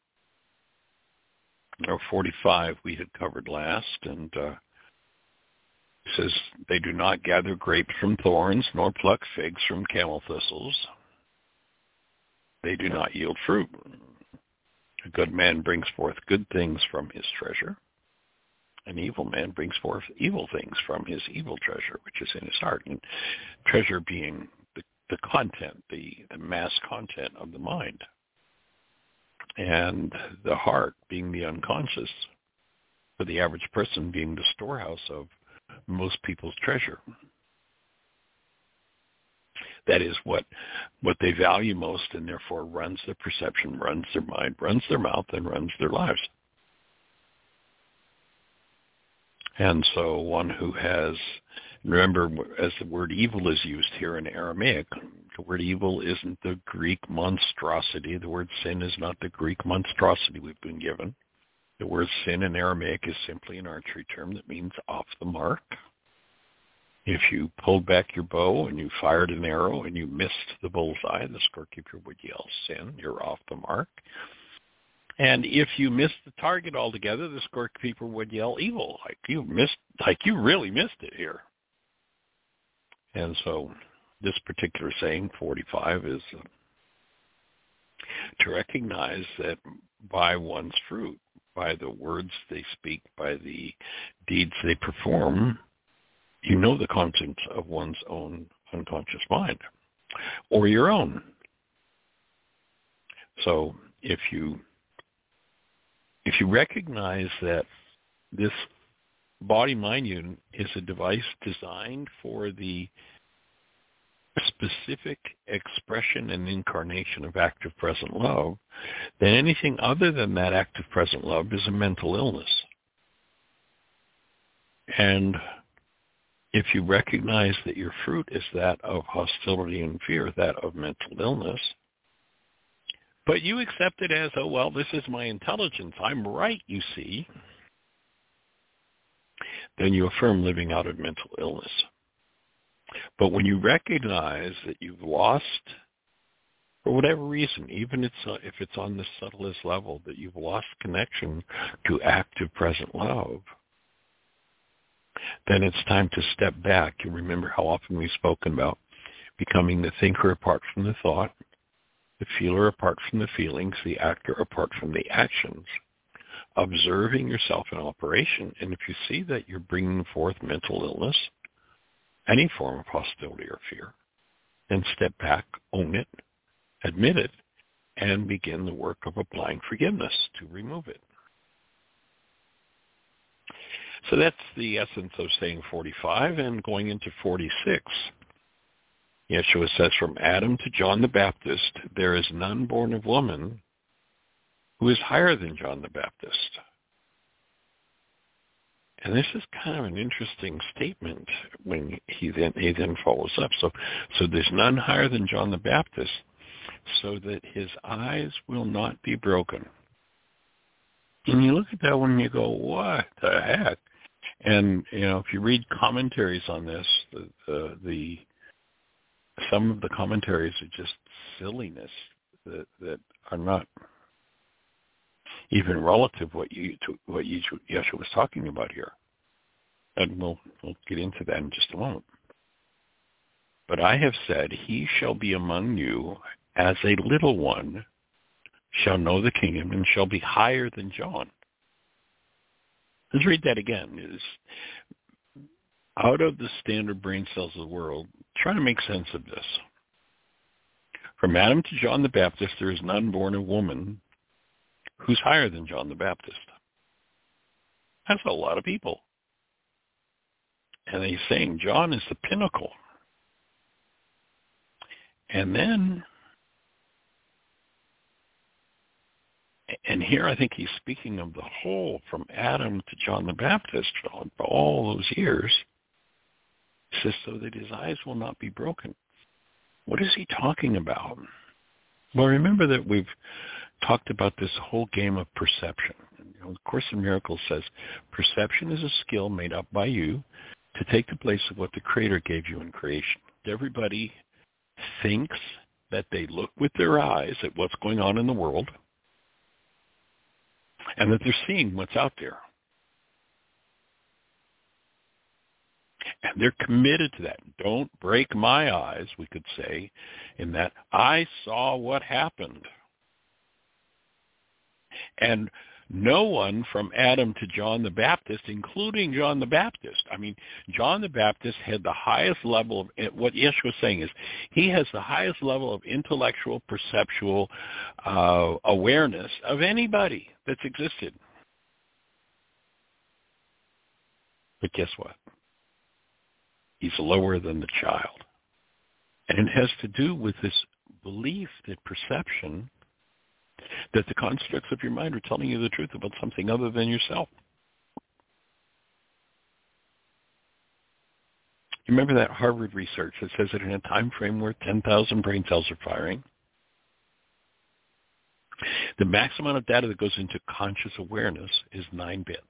Or forty-five we had covered last, and uh, it says, they do not gather grapes from thorns, nor pluck figs from camel thistles. They do not yield fruit. A good man brings forth good things from his treasure. An evil man brings forth evil things from his evil treasure, which is in his heart. And treasure being the, the content, the, the mass content of the mind. And the heart being the unconscious, for the average person being the storehouse of most people's treasure. That is what what they value most, and therefore runs their perception, runs their mind, runs their mouth, and runs their lives. And so one who has, remember, as the word evil is used here in Aramaic, the word evil isn't the Greek monstrosity. The word sin is not the Greek monstrosity we've been given. The word sin in Aramaic is simply an archery term that means off the mark. If you pulled back your bow and you fired an arrow and you missed the bullseye, the scorekeeper would yell sin, you're off the mark. And if you missed the target altogether, the scorekeeper would yell evil, like you missed, like you really missed it here. And so this particular saying, forty-five, is uh, to recognize that by one's fruit, by the words they speak, by the deeds they perform, you know the contents of one's own unconscious mind, or your own. So if you if you recognize that this body-mind unit is a device designed for the specific expression and incarnation of active present love, then anything other than that active present love is a mental illness. And if you recognize that your fruit is that of hostility and fear, that of mental illness, but you accept it as, oh, well, this is my intelligence, I'm right, you see, then you affirm living out of mental illness. But when you recognize that you've lost, for whatever reason, even if it's on the subtlest level, that you've lost connection to active present love, then it's time to step back. You remember how often we've spoken about becoming the thinker apart from the thought, the feeler apart from the feelings, the actor apart from the actions, observing yourself in operation. And if you see that you're bringing forth mental illness, any form of hostility or fear, then step back, own it, admit it, and begin the work of applying forgiveness to remove it. So that's the essence of saying forty-five, and going into forty-six. Yeshua says, from Adam to John the Baptist, there is none born of woman who is higher than John the Baptist. And this is kind of an interesting statement when he then he then follows up. So, so there's none higher than John the Baptist, so that his eyes will not be broken. And you look at that one and you go, what the heck? And, you know, if you read commentaries on this, the, the, the some of the commentaries are just silliness that, that are not even relative what you to what Yeshua was talking about here. And we'll, we'll get into that in just a moment. But I have said, he shall be among you as a little one, shall know the kingdom, and shall be higher than John. Let's read that again. It is out of the standard brain cells of the world, try to make sense of this. From Adam to John the Baptist, there is none born of woman who's higher than John the Baptist. That's a lot of people. And he's saying John is the pinnacle. And then, and here I think he's speaking of the whole, from Adam to John the Baptist, for all those years. He says, so that his eyes will not be broken. What is he talking about? Well, remember that we've talked about this whole game of perception. You know, the Course in Miracles says, perception is a skill made up by you to take the place of what the Creator gave you in creation. Everybody thinks that they look with their eyes at what's going on in the world and that they're seeing what's out there. And they're committed to that. Don't break my eyes, we could say, in that I saw what happened. And no one from Adam to John the Baptist, including John the Baptist. I mean, John the Baptist had the highest level of, what Yeshua was saying is, he has the highest level of intellectual, perceptual uh, awareness of anybody that's existed. But guess what? He's lower than the child. And it has to do with this belief that perception, that the constructs of your mind are telling you the truth about something other than yourself. You remember that Harvard research that says that in a time frame where ten thousand brain cells are firing, the maximum amount of data that goes into conscious awareness is nine bits.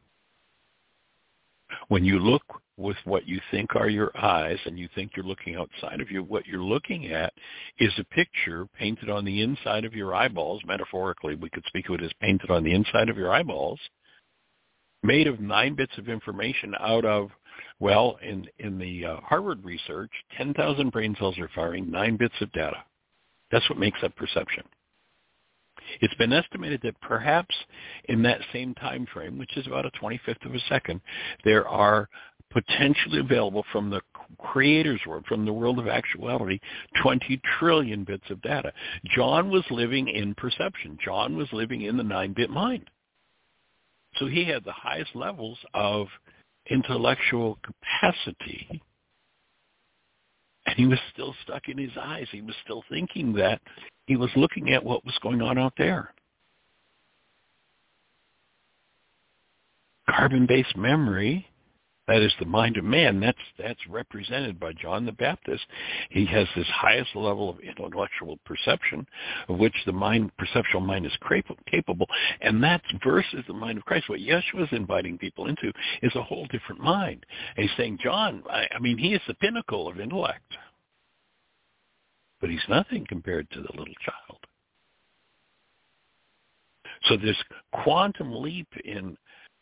When you look with what you think are your eyes and you think you're looking outside of you, what you're looking at is a picture painted on the inside of your eyeballs. Metaphorically, we could speak of it as painted on the inside of your eyeballs, made of nine bits of information out of, well, in, in the uh, Harvard research, ten thousand brain cells are firing nine bits of data. That's what makes up perception. It's been estimated that perhaps in that same time frame, which is about a twenty-fifth of a second, there are potentially available from the Creator's world, from the world of actuality, twenty trillion bits of data. John was living in perception. John was living in the nine-bit mind. So he had the highest levels of intellectual capacity, and he was still stuck in his eyes. He was still thinking that he was looking at what was going on out there. Carbon-based memory, that is the mind of man, that's that's represented by John the Baptist. He has this highest level of intellectual perception, of which the mind, perceptual mind is capable, and that's versus the mind of Christ. What Yeshua is inviting people into is a whole different mind. And he's saying, John, I, I mean, he is the pinnacle of intellect, but he's nothing compared to the little child. So this quantum leap in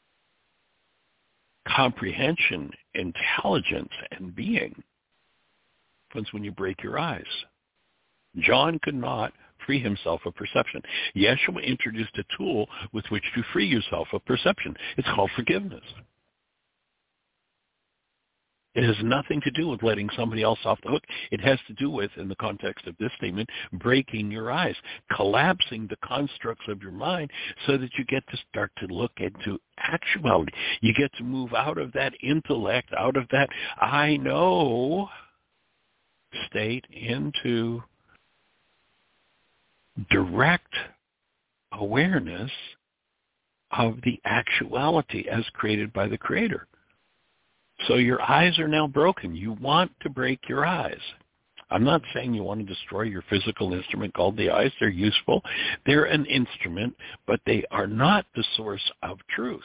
comprehension, intelligence, and being happens when you break your eyes. John could not free himself of perception. Yeshua introduced a tool with which to free yourself of perception. It's called forgiveness. It has nothing to do with letting somebody else off the hook. It has to do with, in the context of this statement, breaking your eyes, collapsing the constructs of your mind so that you get to start to look into actuality. You get to move out of that intellect, out of that I know state into direct awareness of the actuality as created by the Creator. So your eyes are now broken. You want to break your eyes. I'm not saying you want to destroy your physical instrument called the eyes. They're useful. They're an instrument, but they are not the source of truth.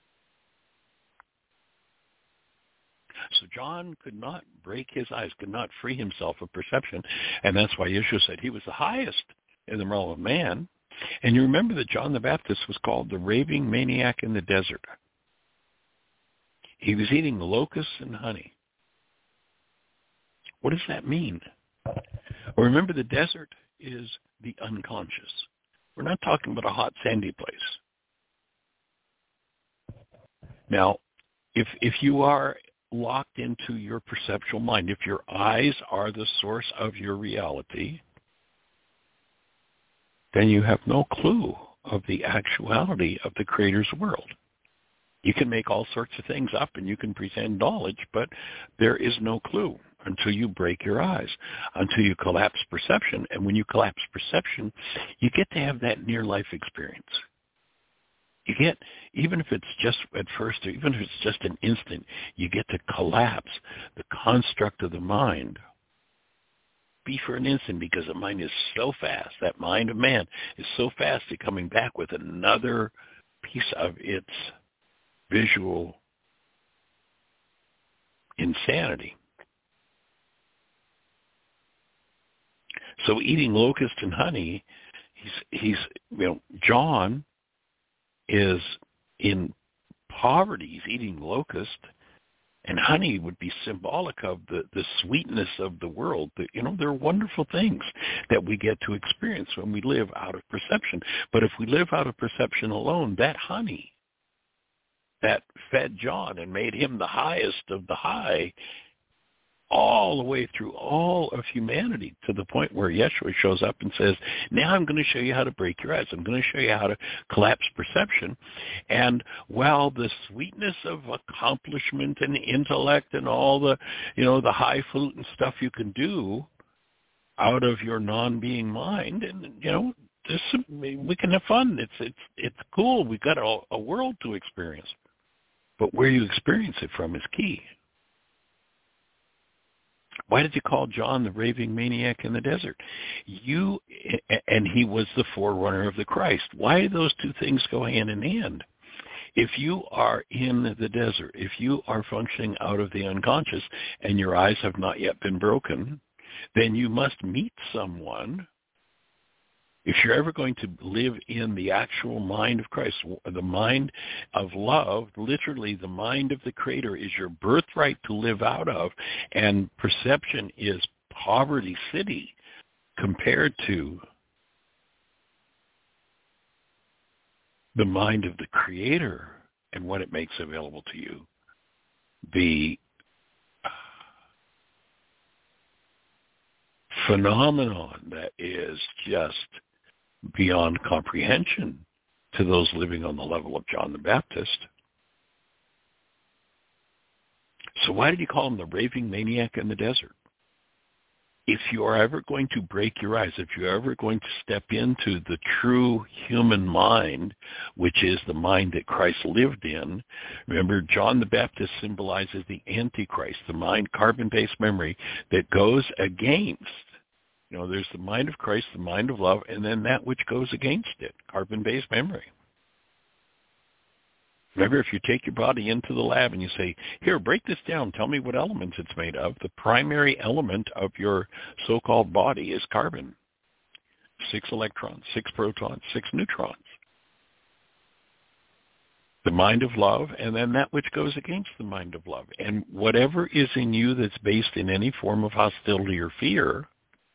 So John could not break his eyes, could not free himself of perception, and that's why Yeshua said he was the highest in the realm of man. And you remember that John the Baptist was called the raving maniac in the desert. He was eating locusts and honey. What does that mean? Well, remember, the desert is the unconscious. We're not talking about a hot, sandy place. Now, if if you are locked into your perceptual mind, if your eyes are the source of your reality, then you have no clue of the actuality of the Creator's world. You can make all sorts of things up and you can pretend knowledge, but there is no clue until you break your eyes, until you collapse perception. And when you collapse perception, you get to have that near-life experience. You get, even if it's just at first, or even if it's just an instant, you get to collapse the construct of the mind. Be for an instant, because the mind is so fast, that mind of man is so fast at coming back with another piece of its visual insanity. So eating locust and honey, he's, he's, you know, John is in poverty. He's eating locust, and honey would be symbolic of the, the sweetness of the world. The, you know, there are wonderful things that we get to experience when we live out of perception. But if we live out of perception alone, that honey that fed John and made him the highest of the high all the way through all of humanity, to the point where Yeshua shows up and says, now I'm going to show you how to break your eyes. I'm going to show you how to collapse perception. And while the sweetness of accomplishment and intellect and all the, you know, the highfalutin stuff you can do out of your non-being mind, and, you know, there's some, we can have fun. It's, it's, it's cool. We've got a, a world to experience. But where you experience it from is key. Why did you call John the raving maniac in the desert? You, and he was the forerunner of the Christ. Why do those two things go hand in hand? If you are in the desert, if you are functioning out of the unconscious and your eyes have not yet been broken, then you must meet someone. If you're ever going to live in the actual mind of Christ, the mind of love, literally the mind of the Creator is your birthright to live out of, and perception is poverty city compared to the mind of the Creator and what it makes available to you. The phenomenon that is just beyond comprehension to those living on the level of John the Baptist. So why did he call him the raving maniac in the desert? If you are ever going to break your eyes, if you're ever going to step into the true human mind, which is the mind that Christ lived in, remember John the Baptist symbolizes the Antichrist, the mind, carbon-based memory that goes against. You know, there's the mind of Christ, the mind of love, and then that which goes against it, carbon-based memory. Remember, if you take your body into the lab and you say, here, break this down, tell me what elements it's made of, the primary element of your so-called body is carbon. Six electrons, six protons, six neutrons. The mind of love, and then that which goes against the mind of love. And whatever is in you that's based in any form of hostility or fear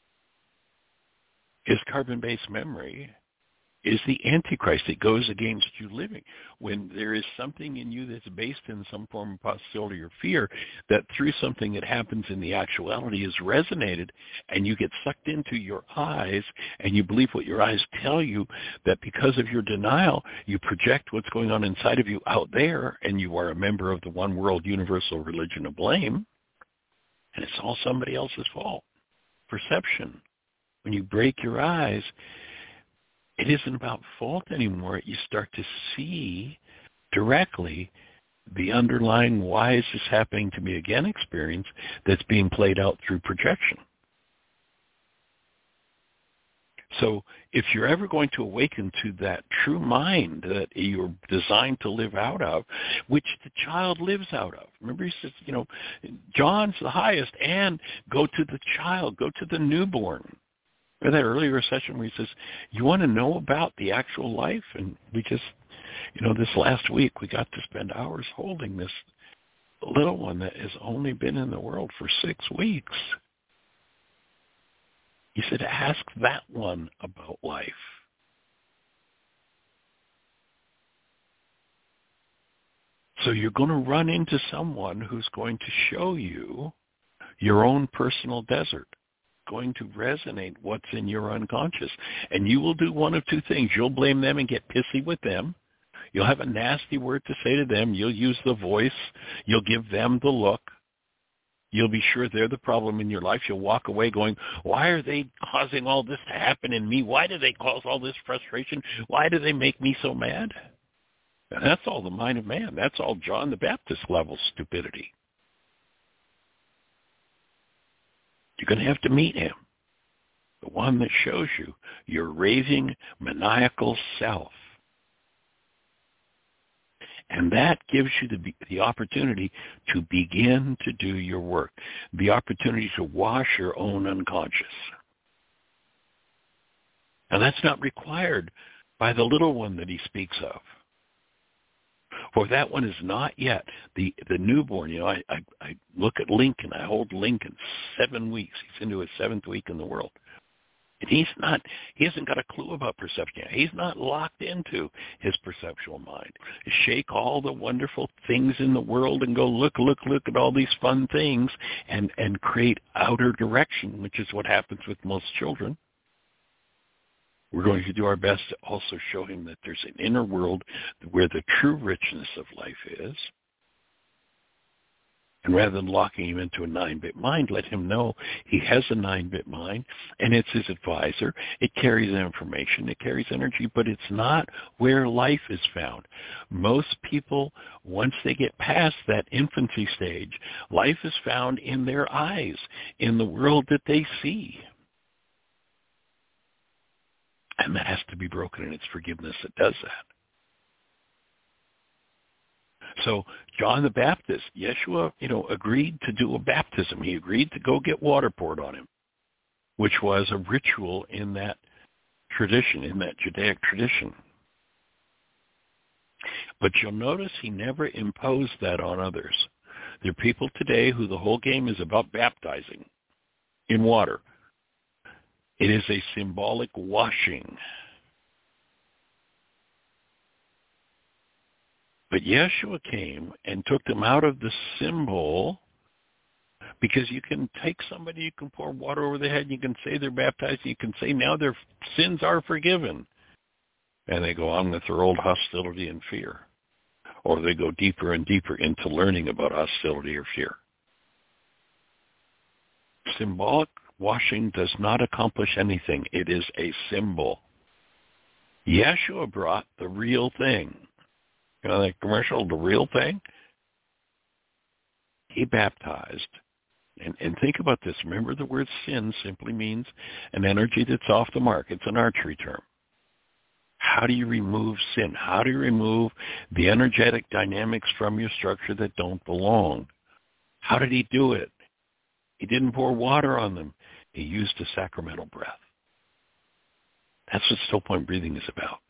is carbon-based memory, is the Antichrist. It goes against you living. When there is something in you that's based in some form of hostility or fear, that through something that happens in the actuality is resonated, and you get sucked into your eyes, and you believe what your eyes tell you, that because of your denial, you project what's going on inside of you out there, and you are a member of the one world universal religion of blame, and it's all somebody else's fault. Perception. When you break your eyes, it isn't about fault anymore. You start to see directly the underlying why is this happening to me again experience that's being played out through projection. So if you're ever going to awaken to that true mind that you're designed to live out of, which the child lives out of. Remember he says, you know, John's the highest, and go to the child, go to the newborn. Or that earlier session where he says, you want to know about the actual life? And we just, you know, this last week we got to spend hours holding this little one that has only been in the world for six weeks. He said, ask that one about life. So you're going to run into someone who's going to show you your own personal desert, going to resonate what's in your unconscious. And you will do one of two things. You'll blame them and get pissy with them. You'll have a nasty word to say to them. You'll use the voice. You'll give them the look. You'll be sure they're the problem in your life. You'll walk away going, why are they causing all this to happen in me? Why do they cause all this frustration? Why do they make me so mad? And that's all the mind of man. That's all John the Baptist level stupidity. You're going to have to meet him, the one that shows you your raving, maniacal self. And that gives you the, the opportunity to begin to do your work, the opportunity to wash your own unconscious. And that's not required by the little one that he speaks of. For that one is not yet the the newborn. You know, I, I, I look at Lincoln. I hold Lincoln seven weeks. He's into his seventh week in the world. And he's not, he hasn't got a clue about perception yet. He's not locked into his perceptual mind. Shake all the wonderful things in the world and go look, look, look at all these fun things and, and create outer direction, which is what happens with most children. We're going to do our best to also show him that there's an inner world where the true richness of life is. And rather than locking him into a nine-bit mind, let him know he has a nine-bit mind, and it's his advisor. It carries information. It carries energy, but it's not where life is found. Most people, once they get past that infancy stage, life is found in their eyes, in the world that they see. And that has to be broken, and it's forgiveness that does that. So John the Baptist, Yeshua, you know, agreed to do a baptism. He agreed to go get water poured on him, which was a ritual in that tradition, in that Judaic tradition. But you'll notice he never imposed that on others. There are people today who the whole game is about baptizing in water. It is a symbolic washing. But Yeshua came and took them out of the symbol, because you can take somebody, you can pour water over their head, and you can say they're baptized, you can say now their sins are forgiven. and they go on with their old hostility and fear, or they go deeper and deeper into learning about hostility or fear. Symbolic washing does not accomplish anything. It is a symbol. Yeshua brought the real thing. You know that commercial, the real thing? He baptized. And, and think about this. Remember, the word sin simply means an energy that's off the mark. It's an archery term. How do you remove sin? How do you remove the energetic dynamics from your structure that don't belong? How did he do it? He didn't pour water on them. He used a sacramental breath. That's what still point breathing is about.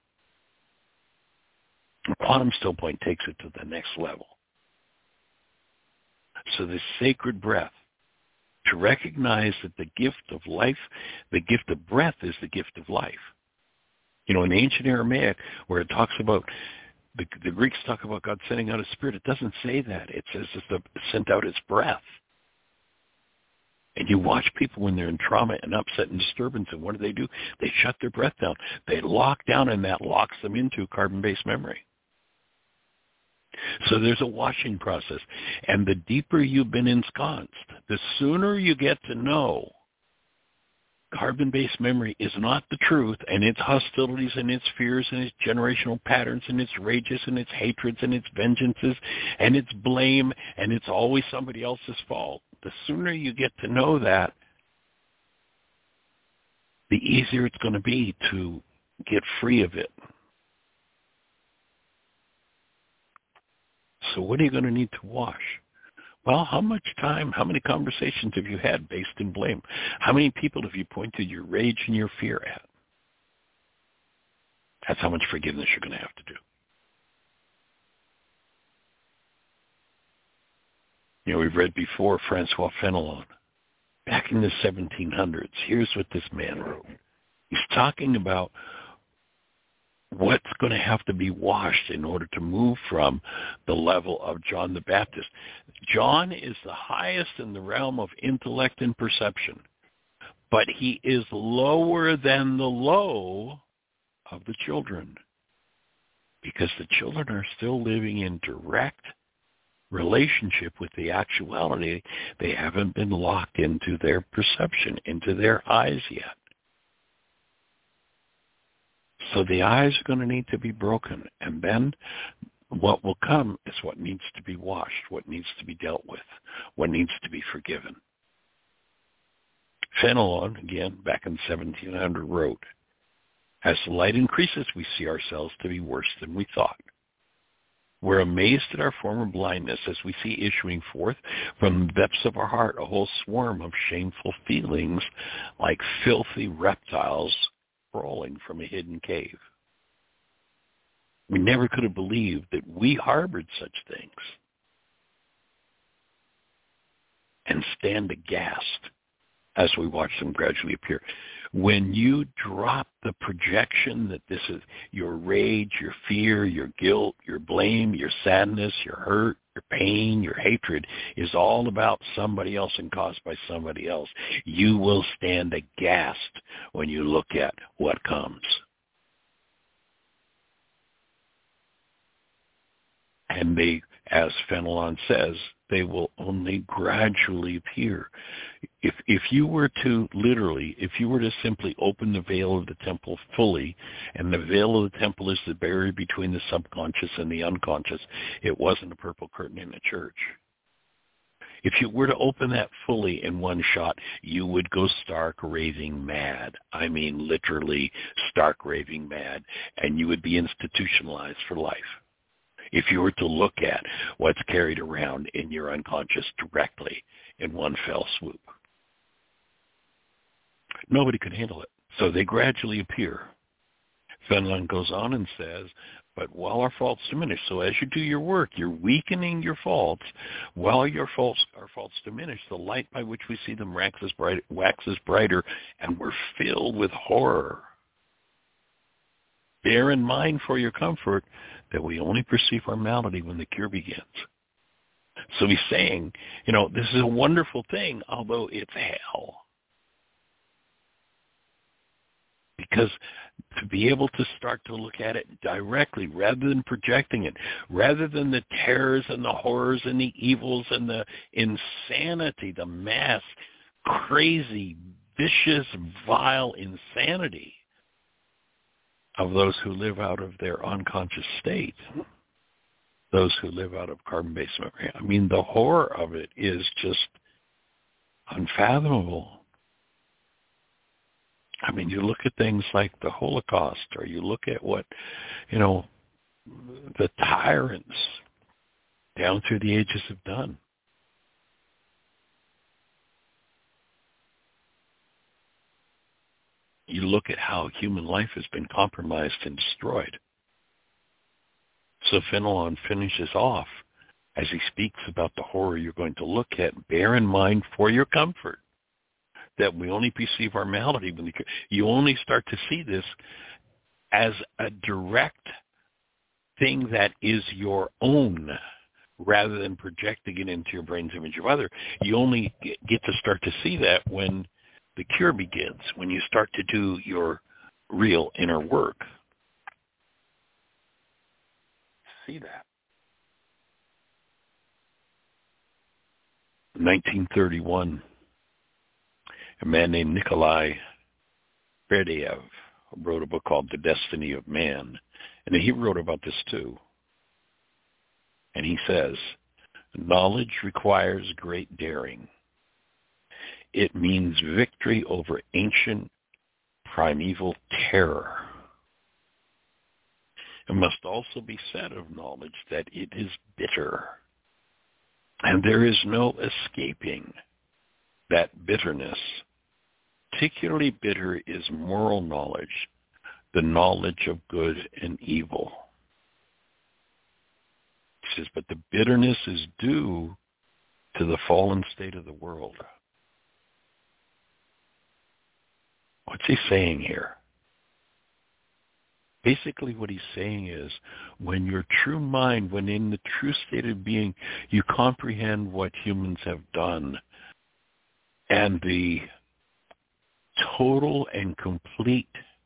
Quantum still point takes it to the next level. So this sacred breath, to recognize that the gift of life, the gift of breath is the gift of life. You know, in ancient Aramaic, where it talks about, the, the Greeks talk about God sending out his spirit, it doesn't say that. It says it's the, sent out his breath. And you watch people when they're in trauma and upset and disturbance, and what do they do? They shut their breath down. They lock down, and that locks them into carbon-based memory. So there's a washing process. And the deeper you've been ensconced, the sooner you get to know carbon-based memory is not the truth, and its hostilities and its fears and its generational patterns and its rages and its hatreds and its vengeances and its blame, and it's always somebody else's fault. The sooner you get to know that, the easier it's going to be to get free of it. So what are you going to need to wash? Well, how much time, how many conversations have you had based in blame? How many people have you pointed your rage and your fear at? That's how much forgiveness you're going to have to do. You know, we've read before Francois Fenelon. Back in the seventeen hundreds, here's what this man wrote. He's talking about what's going to have to be washed in order to move from the level of John the Baptist. John is the highest in the realm of intellect and perception, but he is lower than the low of the children, because the children are still living in direct relationship with the actuality. They haven't been locked into their perception, into their eyes yet. So the eyes are going to need to be broken, and then what will come is what needs to be washed, what needs to be dealt with, what needs to be forgiven. Fenelon, again, back in seventeen hundred, wrote, "As the light increases, we see ourselves to be worse than we thought. We're amazed at our former blindness as we see issuing forth from the depths of our heart a whole swarm of shameful feelings like filthy reptiles crawling from a hidden cave. We never could have believed that we harbored such things, and stand aghast as we watch them gradually appear." When you drop the projection that this is your rage, your fear, your guilt, your blame, your sadness, your hurt, your pain, your hatred is all about somebody else and caused by somebody else, you will stand aghast when you look at what comes. And they, as Fenelon says, they will only gradually appear. If if you were to literally, if you were to simply open the veil of the temple fully, and the veil of the temple is the barrier between the subconscious and the unconscious, it wasn't a purple curtain in a church. If you were to open that fully in one shot, you would go stark raving mad. I mean literally stark raving mad, and you would be institutionalized for life. If you were to look at what's carried around in your unconscious directly in one fell swoop. Nobody could handle it. So they gradually appear. Fenelon goes on and says, but while our faults diminish, so as you do your work, you're weakening your faults. While your faults, our faults diminish, the light by which we see them waxes, bright, waxes brighter, and we're filled with horror. Bear in mind for your comfort that we only perceive our malady when the cure begins. So he's saying, you know, this is a wonderful thing, although it's hell. Because to be able to start to look at it directly rather than projecting it, rather than the terrors and the horrors and the evils and the insanity, the mass, crazy, vicious, vile insanity of those who live out of their unconscious state, those who live out of carbon-based memory. I mean, the horror of it is just unfathomable. I mean, you look at things like the Holocaust, or you look at what, you know, the tyrants down through the ages have done. You look at how human life has been compromised and destroyed. So Fenelon finishes off as he speaks about the horror you're going to look at. Bear in mind for your comfort that we only perceive our malady when you only start to see this as a direct thing that is your own, rather than projecting it into your brain's image of other. You only get to start to see that when the cure begins, when you start to do your real inner work. See that. nineteen thirty-one, a man named Nikolai Berdyaev wrote a book called The Destiny of Man, and he wrote about this too. And he says, knowledge requires great daring. It means victory over ancient primeval terror. It must also be said of knowledge that it is bitter, and there is no escaping that bitterness. Particularly bitter is moral knowledge, the knowledge of good and evil. He says, but the bitterness is due to the fallen state of the world. What's he saying here? Basically what he's saying is, when your true mind, when in the true state of being, you comprehend what humans have done and the total and complete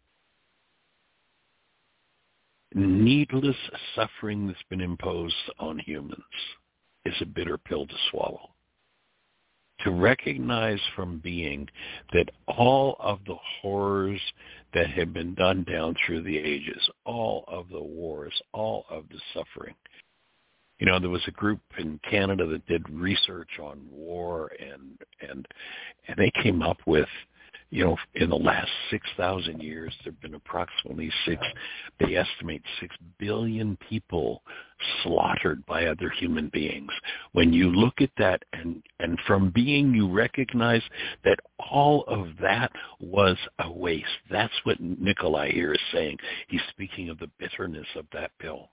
needless suffering that's been imposed on humans is a bitter pill to swallow. To recognize from being that all of the horrors that have been done down through the ages, all of the wars, all of the suffering. You know, there was a group in Canada that did research on war, and and and they came up with, you know, in the last six thousand years, there have been approximately six, they estimate six billion people slaughtered by other human beings. When you look at that, and, and from being, you recognize that all of that was a waste. That's what Nikolai here is saying. He's speaking of the bitterness of that pill.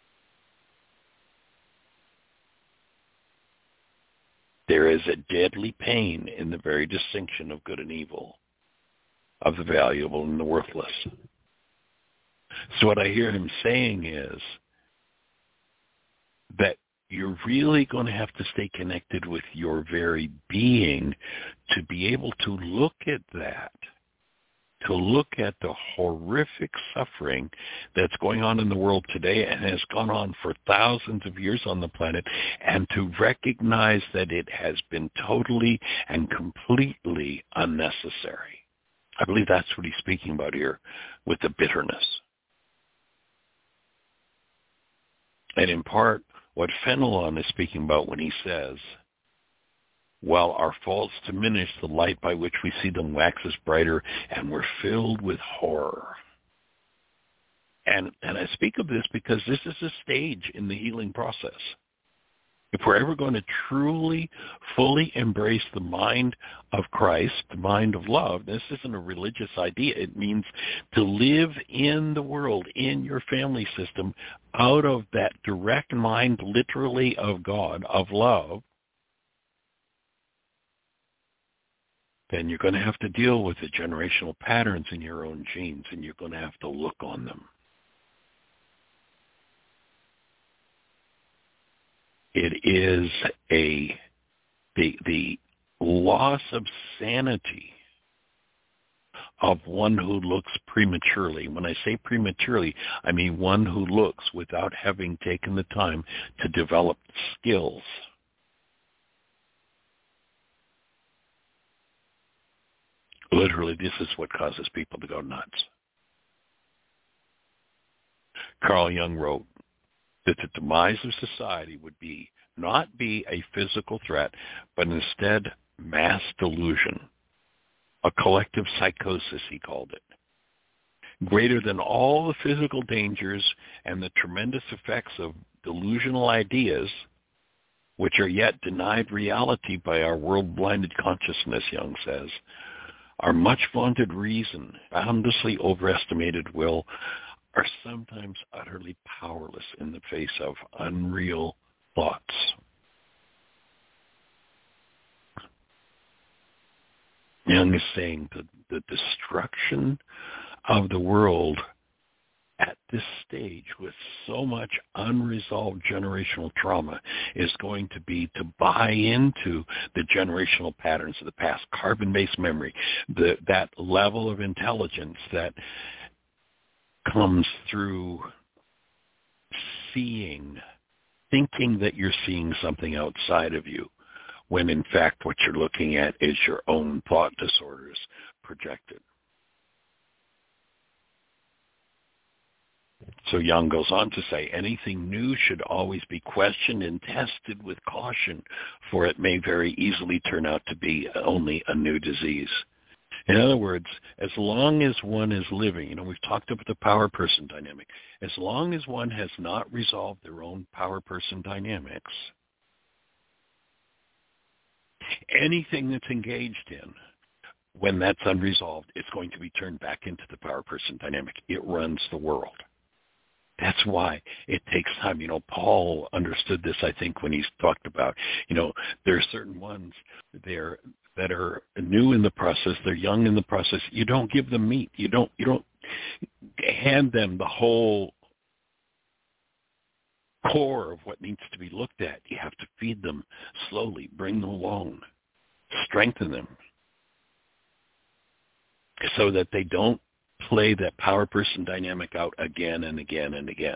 There is a deadly pain in the very distinction of good and evil, of the valuable and the worthless. So what I hear him saying is that you're really going to have to stay connected with your very being to be able to look at that, to look at the horrific suffering that's going on in the world today and has gone on for thousands of years on the planet, and to recognize that it has been totally and completely unnecessary. I believe that's what he's speaking about here with the bitterness. And in part, what Fenelon is speaking about when he says, while our faults diminish, the light by which we see them waxes brighter, and we're filled with horror. And, and I speak of this because this is a stage in the healing process. If we're ever going to truly, fully embrace the mind of Christ, the mind of love, this isn't a religious idea. It means to live in the world, in your family system, out of that direct mind, literally, of God, of love, then you're going to have to deal with the generational patterns in your own genes, and you're going to have to look on them. It is a the the loss of sanity of one who looks prematurely. When I say prematurely, I mean one who looks without having taken the time to develop skills. Literally, this is what causes people to go nuts. Carl Jung wrote that the demise of society would be not be a physical threat, but instead mass delusion, a collective psychosis, he called it. Greater than all the physical dangers and the tremendous effects of delusional ideas, which are yet denied reality by our world-blinded consciousness, Jung says, our much vaunted reason, boundlessly overestimated will, are sometimes utterly powerless in the face of unreal thoughts. Jung is saying that the destruction of the world at this stage with so much unresolved generational trauma is going to be to buy into the generational patterns of the past, carbon-based memory, the, that level of intelligence that comes through seeing, thinking that you're seeing something outside of you, when in fact what you're looking at is your own thought disorders projected. So Jung goes on to say, anything new should always be questioned and tested with caution, for it may very easily turn out to be only a new disease. In other words, as long as one is living, you know, we've talked about the power-person dynamic, as long as one has not resolved their own power-person dynamics, anything that's engaged in, when that's unresolved, it's going to be turned back into the power-person dynamic. It runs the world. That's why it takes time. You know, Paul understood this, I think, when he's talked about, you know, there are certain ones there that are new in the process. They're young in the process. You don't give them meat. You don't, you don't hand them the whole core of what needs to be looked at. You have to feed them slowly, bring them along, strengthen them so that they don't play that power person dynamic out again and again and again.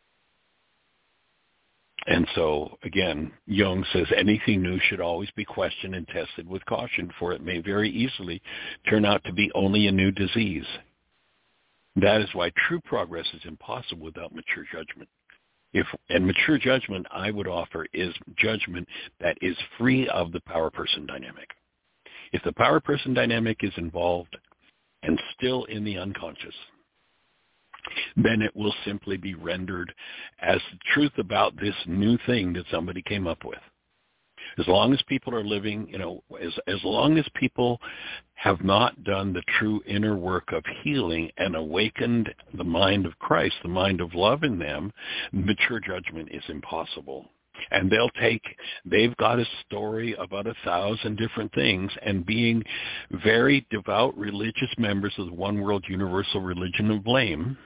And so, again, Jung says anything new should always be questioned and tested with caution, for it may very easily turn out to be only a new disease. That is why true progress is impossible without mature judgment. If, and mature judgment, I would offer, is judgment that is free of the power person dynamic. If the power person dynamic is involved and still in the unconscious, then it will simply be rendered as the truth about this new thing that somebody came up with. As long as people are living, you know, as, as long as people have not done the true inner work of healing and awakened the mind of Christ, the mind of love in them, mature judgment is impossible. And they'll take, they've got a story about a thousand different things, and being very devout religious members of the one world universal religion of blame,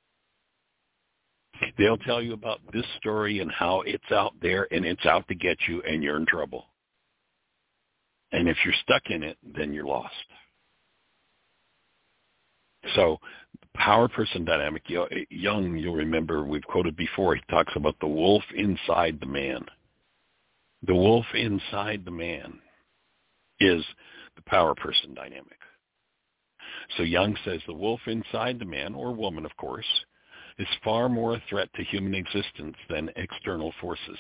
they'll tell you about this story and how it's out there and it's out to get you and you're in trouble. And if you're stuck in it, then you're lost. So power person dynamic, Jung, you'll remember, we've quoted before, he talks about the wolf inside the man. The wolf inside the man is the power person dynamic. So Jung says the wolf inside the man, or woman, of course, is far more a threat to human existence than external forces.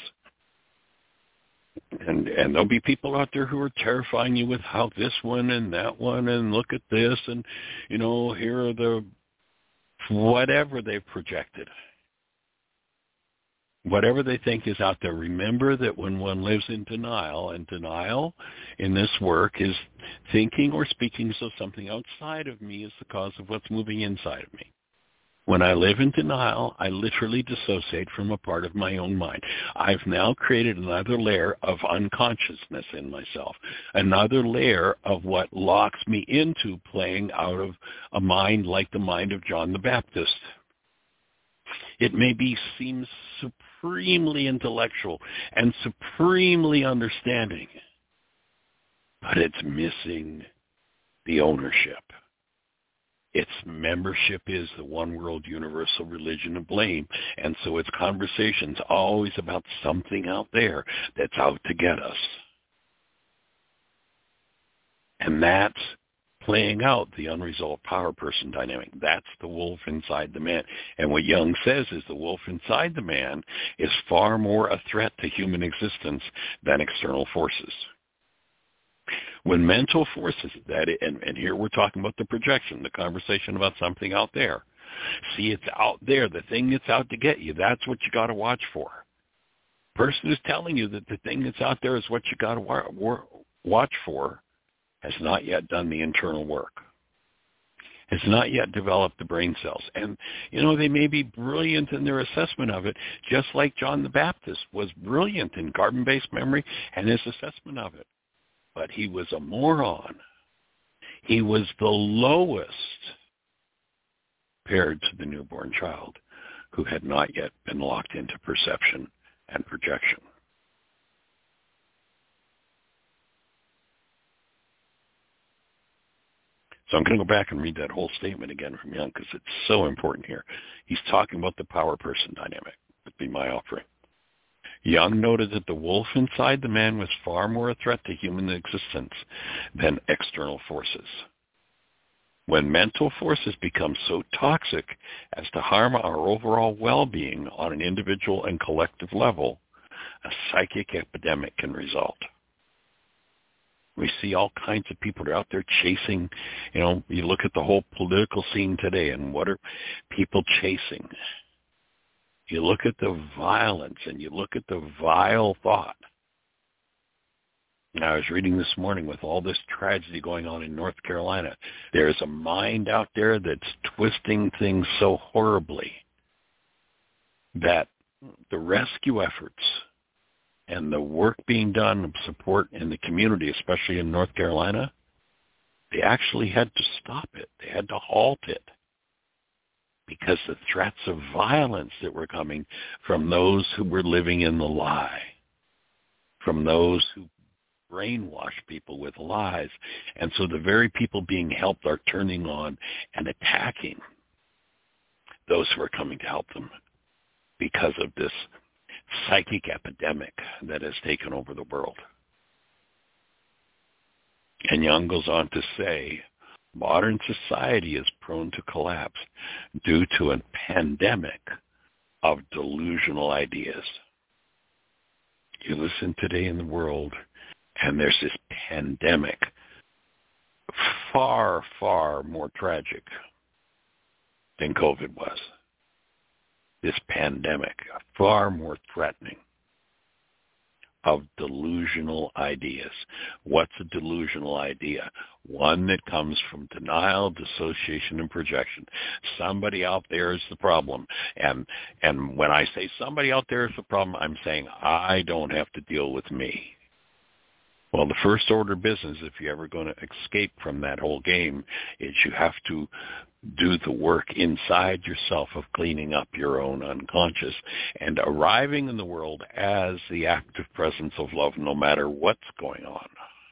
And and there'll be people out there who are terrifying you with how this one and that one and look at this and, you know, here are the whatever they've projected. Whatever they think is out there. Remember that when one lives in denial, and denial in this work is thinking or speaking so something outside of me is the cause of what's moving inside of me. When I live in denial, I literally dissociate from a part of my own mind. I've now created another layer of unconsciousness in myself, another layer of what locks me into playing out of a mind like the mind of John the Baptist. It maybe seems supremely intellectual and supremely understanding, but it's missing the ownership. Its membership is the one world universal religion of blame, and so its conversation's always about something out there that's out to get us. And that's playing out the unresolved power person dynamic. That's the wolf inside the man. And what Jung says is the wolf inside the man is far more a threat to human existence than external forces. When mental forces, that and, and here we're talking about the projection, the conversation about something out there. See, it's out there, the thing that's out to get you. That's what you got to watch for. Person who's telling you that the thing that's out there is what you got to wa- watch for has not yet done the internal work, has not yet developed the brain cells. And, you know, they may be brilliant in their assessment of it, just like John the Baptist was brilliant in carbon-based memory and his assessment of it. But he was a moron. He was the lowest compared to the newborn child who had not yet been locked into perception and projection. So I'm going to go back and read that whole statement again from Jung because it's so important here. He's talking about the power person dynamic. Would be my offering. Jung noted that the wolf inside the man was far more a threat to human existence than external forces. When mental forces become so toxic as to harm our overall well-being on an individual and collective level, a psychic epidemic can result. We see all kinds of people that are out there chasing, you know, you look at the whole political scene today and what are people chasing? You look at the violence and you look at the vile thought. And I was reading this morning with all this tragedy going on in North Carolina. There's a mind out there that's twisting things so horribly that the rescue efforts and the work being done of support in the community, especially in North Carolina, they actually had to stop it. They had to halt it because the threats of violence that were coming from those who were living in the lie, from those who brainwash people with lies. And so the very people being helped are turning on and attacking those who are coming to help them because of this psychic epidemic that has taken over the world. And Jung goes on to say, modern society is prone to collapse due to a pandemic of delusional ideas. You listen today in the world, and there's this pandemic, far, far more tragic than COVID was. This pandemic, far more threatening, of delusional ideas. What's a delusional idea? One that comes from denial, dissociation, and projection. Somebody out there is the problem. And and when I say somebody out there is the problem, I'm saying I don't have to deal with me. Well, the first order of business, if you're ever going to escape from that whole game, is you have to do the work inside yourself of cleaning up your own unconscious and arriving in the world as the active presence of love no matter what's going on.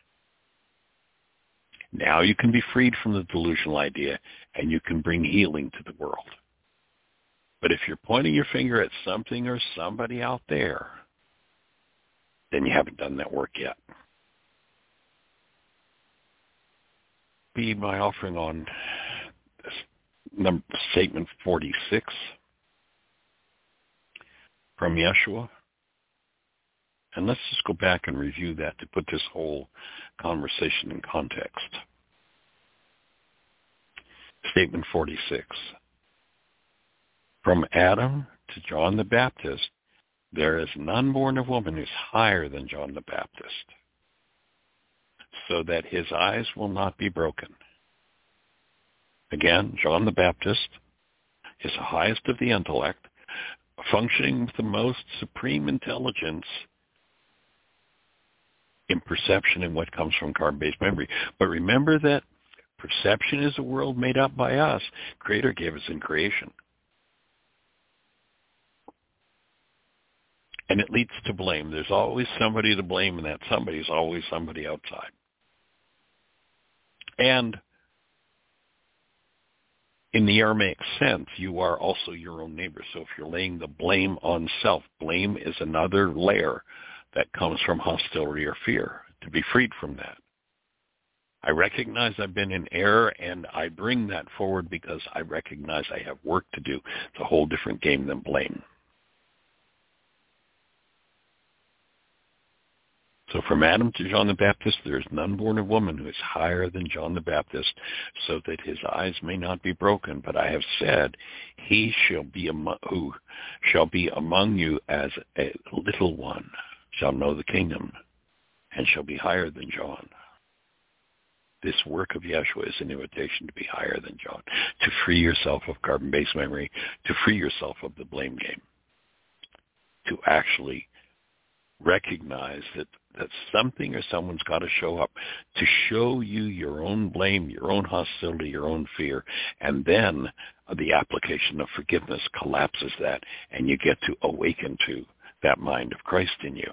Now you can be freed from the delusional idea and you can bring healing to the world. But if you're pointing your finger at something or somebody out there, then you haven't done that work yet. Be my offering on this number, statement forty-six from Yeshua. And let's just go back and review that to put this whole conversation in context. Statement forty-six. From Adam to John the Baptist, there is none born of woman who's higher than John the Baptist, so that his eyes will not be broken. Again, John the Baptist is the highest of the intellect, functioning with the most supreme intelligence in perception and what comes from carbon-based memory. But remember that perception is a world made up by us. Creator gave us in creation. And it leads to blame. There's always somebody to blame, and that somebody is always somebody outside. And in the Aramaic sense, you are also your own neighbor. So if you're laying the blame on self, blame is another layer that comes from hostility or fear. To be freed from that, I recognize I've been in error, and I bring that forward because I recognize I have work to do. It's a whole different game than blame. So from Adam to John the Baptist, there is none born of woman who is higher than John the Baptist, so that his eyes may not be broken. But I have said, he shall be among, who shall be among you as a little one, shall know the kingdom, and shall be higher than John. This work of Yeshua is an invitation to be higher than John, to free yourself of carbon-based memory, to free yourself of the blame game, to actually recognize that, that something or someone's got to show up to show you your own blame, your own hostility, your own fear, and then the application of forgiveness collapses that, and you get to awaken to that mind of Christ in you.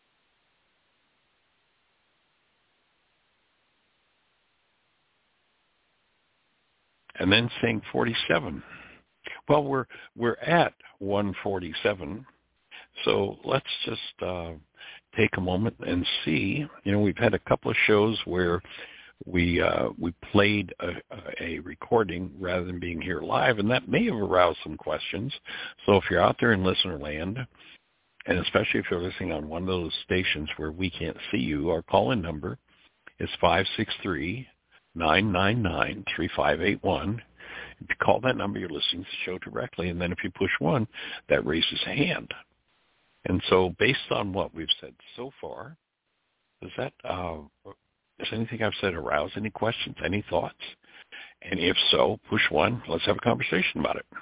And then saying forty-seven. Well, we're we're at one forty-seven. So let's just uh, take a moment and see. You know, we've had a couple of shows where we uh, we played a, a recording rather than being here live, and that may have aroused some questions. So if you're out there in listener land, and especially if you're listening on one of those stations where we can't see you, our call-in number is five six three, nine nine nine, three five eight one. If you call that number, you're listening to the show directly, and then if you push one, that raises a hand. And so based on what we've said so far, does that, uh, does anything I've said arouse any questions, any thoughts? And if so, push one. Let's have a conversation about it.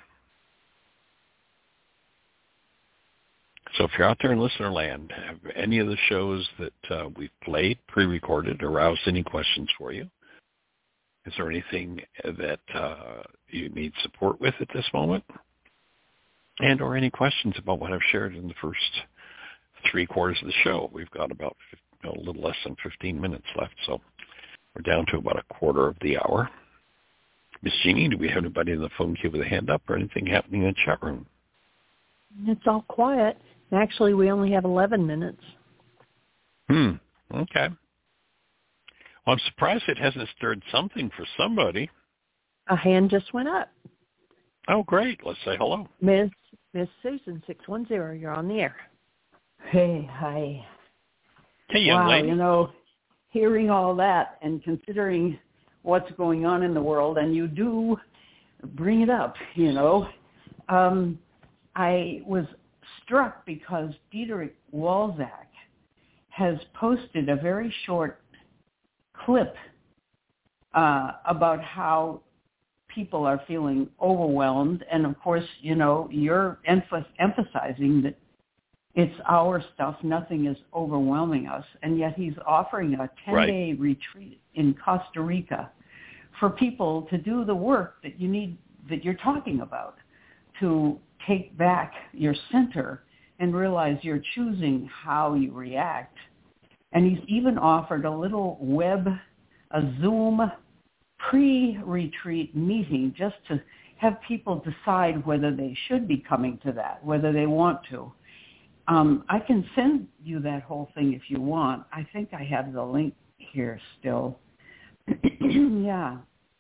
So if you're out there in listener land, have any of the shows that uh, we've played, pre-recorded, aroused any questions for you? Is there anything that uh, you need support with at this moment? And or any questions about what I've shared in the first three quarters of the show? We've got about you know, a little less than fifteen minutes left, so we're down to about a quarter of the hour. Miss Jeannie, do we have anybody in the phone queue with a hand up or anything happening in the chat room? It's all quiet. Actually, we only have eleven minutes. Hmm, okay. Well, I'm surprised it hasn't stirred something for somebody. A hand just went up. Oh, great. Let's say hello. Miss Miss Susan, six one zero, you're on the air. Hey, hi. Hey, young wow, lady. You know, hearing all that and considering what's going on in the world, and you do bring it up, you know. Um, I was struck because Dietrich Walzak has posted a very short clip uh, about how people are feeling overwhelmed. And of course, you know, you're emph- emphasizing that it's our stuff. Nothing is overwhelming us. And yet he's offering a ten-day right. retreat in Costa Rica for people to do the work that you need, that you're talking about, to take back your center and realize you're choosing how you react. And he's even offered a little web, a Zoom pre-retreat meeting just to have people decide whether they should be coming to that, whether they want to. Um, I can send you that whole thing if you want. I think I have the link here still. yeah.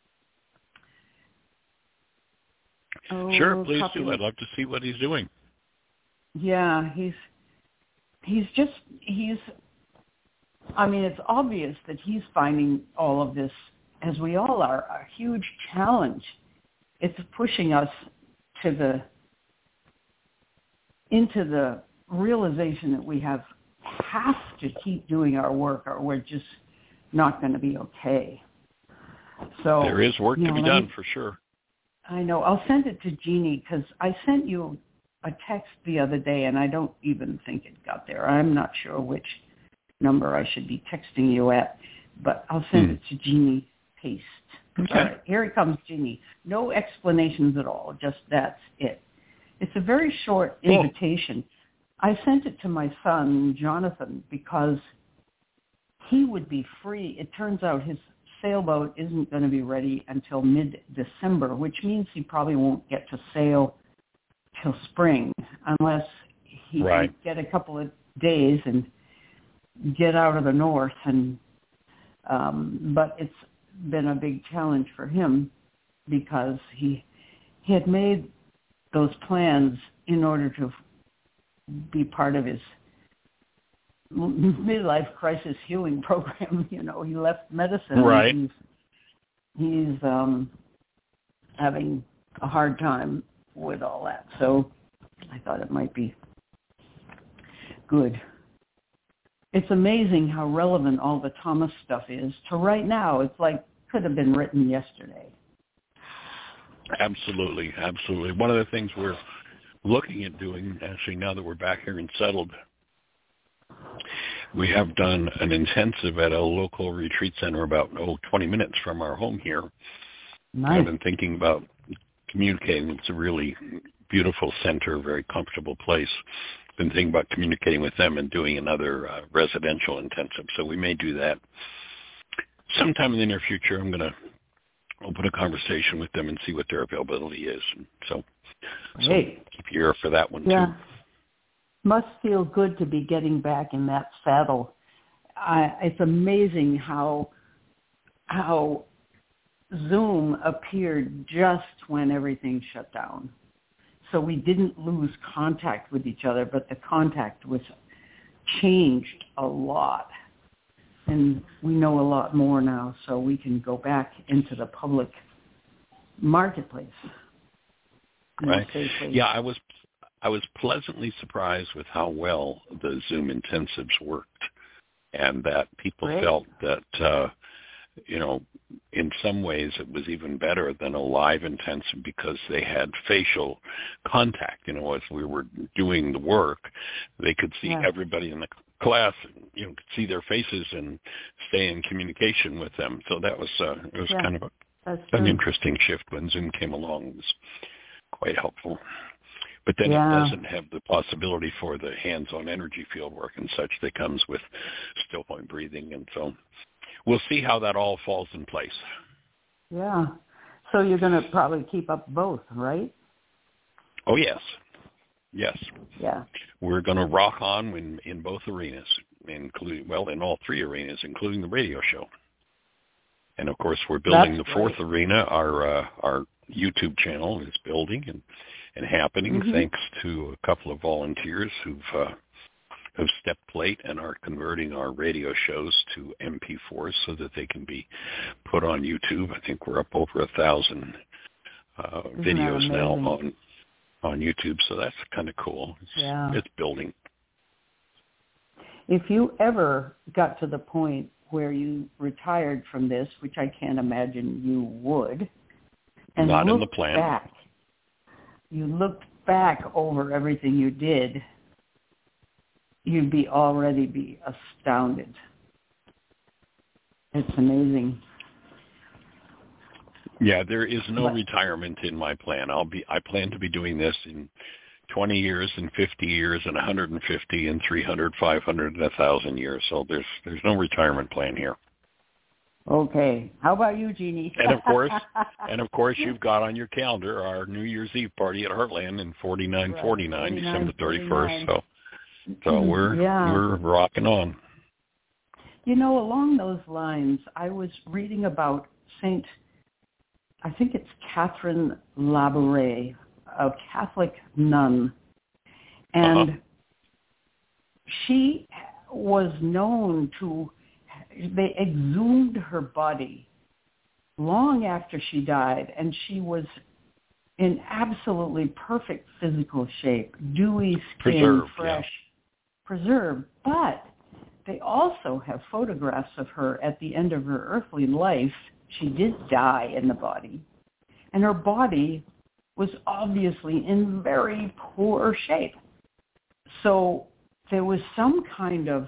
Oh, sure, please copy. do. I'd love to see what he's doing. Yeah, he's he's just, he's, I mean, it's obvious that he's finding all of this, as we all are, a huge challenge. It's pushing us to the, into the realization that we have, have to keep doing our work or we're just not going to be okay. So there is work you to know, be done me, for sure. I know. I'll send it to Jeannie because I sent you a text the other day and I don't even think it got there. I'm not sure which number I should be texting you at, but I'll send hmm. it to Jeannie Paste. Okay. All right, here it comes, Jeannie. No explanations at all, just that's it. It's a very short cool. invitation. I sent it to my son, Jonathan, because he would be free. It turns out his sailboat isn't going to be ready until mid-December, which means he probably won't get to sail till spring unless he right. can get a couple of days and get out of the north. And um, but it's been a big challenge for him because he he had made those plans in order to be part of his midlife crisis healing program. You know, he left medicine. Right. And he's he's um, having a hard time with all that. So I thought it might be good. It's amazing how relevant all the Thomas stuff is to right now. It's like could have been written yesterday. Absolutely, absolutely. One of the things we're looking at doing, actually, now that we're back here and settled, we have done an intensive at a local retreat center about, oh, twenty minutes from our home here. Nice. I've been thinking about communicating. It's a really beautiful center, very comfortable place. Been thinking about communicating with them and doing another uh, residential intensive. So we may do that sometime in the near future. I'm going to open a conversation with them and see what their availability is. And so, so hey. keep your ear for that one yeah. too. Must feel good to be getting back in that saddle. I, it's amazing how how Zoom appeared just when everything shut down. So we didn't lose contact with each other, but the contact was changed a lot. And we know a lot more now, so we can go back into the public marketplace. Right. Safely. Yeah, I was I was pleasantly surprised with how well the Zoom intensives worked, and that people Great. felt that, uh, you know, in some ways it was even better than a live intensive because they had facial contact. You know, as we were doing the work, they could see yeah. everybody in the class, you know, could see their faces and stay in communication with them. So that was uh, it was yeah, kind of a, an true. interesting shift when Zoom came along. It was quite helpful. But then yeah. it doesn't have the possibility for the hands-on energy field work and such that comes with still point breathing. And so we'll see how that all falls in place. Yeah. So you're going to probably keep up both, right? Oh, yes. Yes. Yeah. We're going to rock on in, in both arenas, including, well, in all three arenas, including the radio show. And, of course, we're building That's the fourth great. arena. Our uh, our YouTube channel is building and, and happening mm-hmm. thanks to a couple of volunteers who've uh, have stepped late and are converting our radio shows to M P fours so that they can be put on YouTube. I think we're up over a thousand uh, videos now on on YouTube, so that's kind of cool. It's, yeah. it's building. If you ever got to the point where you retired from this, which I can't imagine you would, and Not in looked the plan. back, you looked back over everything you did, you'd be already be astounded. It's amazing. Yeah, there is no but, retirement in my plan. I'll be I plan to be doing this in twenty years and fifty years and one hundred fifty and three hundred, five hundred and one thousand years. So there's there's no retirement plan here. Okay. How about you, Jeannie? And of course, and of course you've got on your calendar our New Year's Eve party at Heartland in forty-nine forty-nine, right. December thirty-first. So So we're yeah. we're rocking on. You know, along those lines, I was reading about Saint, I think it's Catherine Labouré, a Catholic nun, and uh-huh. she was known to, they exhumed her body long after she died, and she was in absolutely perfect physical shape, dewy skin, preserved, fresh. Yeah. preserved, but they also have photographs of her at the end of her earthly life. She did die in the body, and her body was obviously in very poor shape. So there was some kind of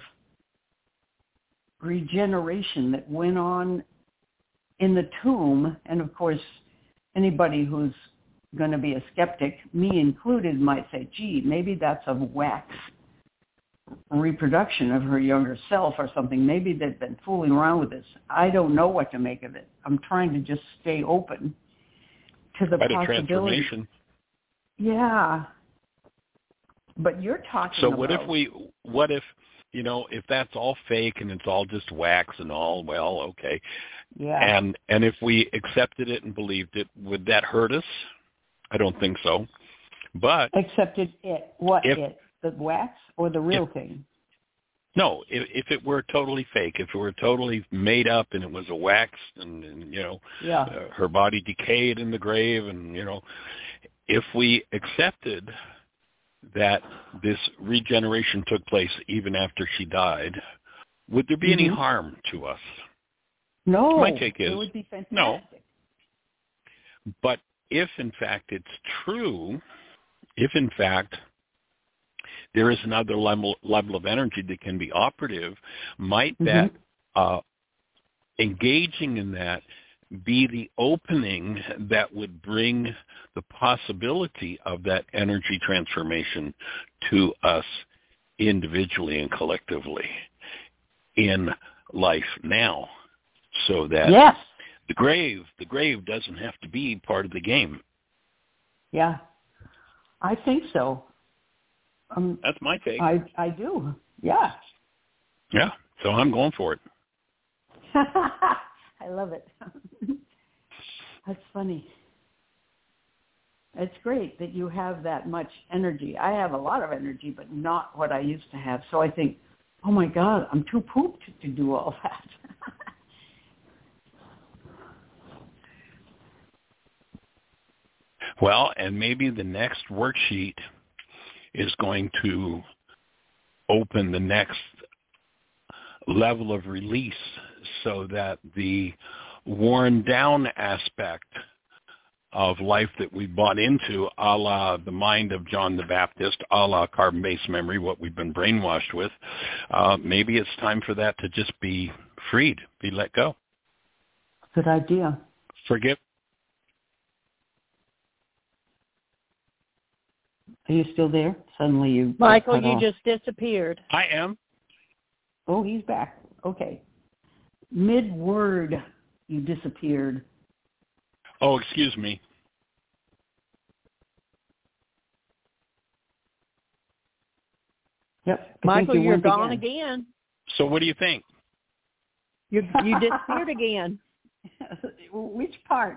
regeneration that went on in the tomb, and of course, anybody who's going to be a skeptic, me included, might say, gee, maybe that's of wax. reproduction of her younger self or something. Maybe they've been fooling around with this. I don't know what to make of it. I'm trying to just stay open to the Quite a possibility. transformation. Yeah. But you're talking so about... what if we, what if, you know, if that's all fake and it's all just wax and all, well, okay. Yeah. And and if we accepted it and believed it, would that hurt us? I don't think so. But Accepted it. What if, it? The wax or the real if, thing? No, if, if it were totally fake, if it were totally made up and it was a wax and, and you know, yeah. uh, her body decayed in the grave and, you know, if we accepted that this regeneration took place even after she died, would there be mm-hmm. any harm to us? No. My take is it would be fantastic. No. But if, in fact, it's true, if, in fact, there is another level, level of energy that can be operative, might mm-hmm. that uh, engaging in that be the opening that would bring the possibility of that energy transformation to us individually and collectively in life now, so that yes. the grave, the grave doesn't have to be part of the game. Yeah, I think so. Um, That's my take. I I do. Yeah. Yeah. So I'm going for it. I love it. That's funny. It's great that you have that much energy. I have a lot of energy, but not what I used to have. So I think, oh my God, I'm too pooped to do all that. Well, and maybe the next worksheet is going to open the next level of release so that the worn down aspect of life that we bought into, a la the mind of John the Baptist, a la carbon-based memory, what we've been brainwashed with, uh, maybe it's time for that to just be freed, be let go. Good idea. Forgive. Are you still there? Suddenly you... Michael, you just disappeared. I am. Oh, he's back. Okay. Mid-word, you disappeared. Oh, excuse me. Yep. I Michael, you you're gone again. again. So what do you think? You you disappeared again. Which part?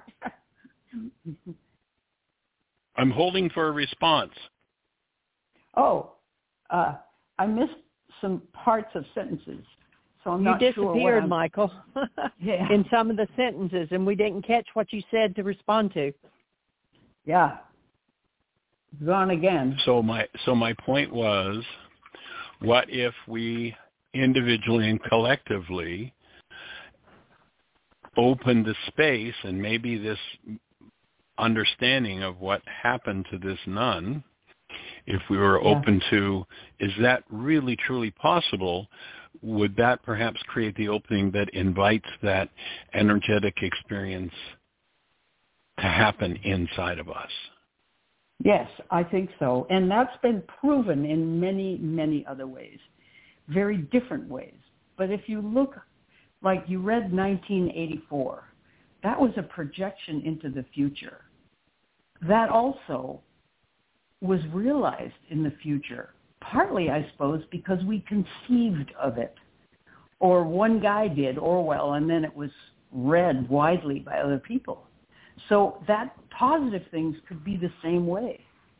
I'm holding for a response. Oh, uh, I missed some parts of sentences, so I'm you not sure. You disappeared, what Michael, yeah. in some of the sentences, and we didn't catch what you said to respond to. Yeah, gone again. So my so my point was, what if we individually and collectively open the space, and maybe this understanding of what happened to this nun, if we were yeah. open to, is that really truly possible? Would that perhaps create the opening that invites that energetic experience to happen inside of us? Yes, I think so. And that's been proven in many, many other ways, very different ways. But if you look, like you read nineteen eighty-four, that was a projection into the future. That also was realized in the future, partly, I suppose, because we conceived of it. Or one guy did, Orwell, and then it was read widely by other people. So that positive things could be the same way.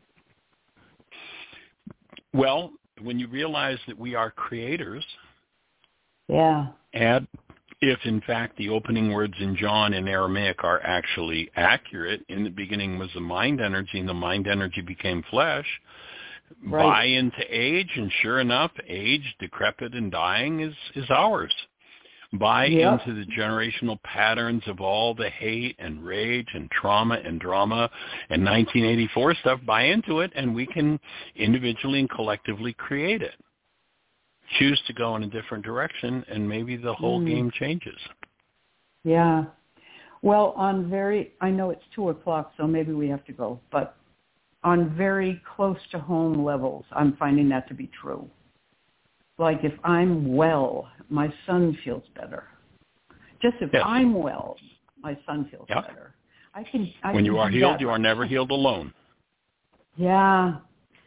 Well, when you realize that we are creators, yeah, and if, in fact, the opening words in John in Aramaic are actually accurate, in the beginning was the mind energy, and the mind energy became flesh, right. Buy into age, and sure enough, age, decrepit, and dying is, is ours. Buy yep. into the generational patterns of all the hate and rage and trauma and drama and nineteen eighty-four stuff, buy into it, and we can individually and collectively create it. Choose to go in a different direction, and maybe the whole mm. game changes. Yeah. Well, on very, I know it's two o'clock, so maybe we have to go, but on very close to home levels, I'm finding that to be true. like if I'm well, my son feels better. Just if yes. I'm well, my son feels yeah. better. I can. I when can you are do healed, that. you are never healed alone. Yeah.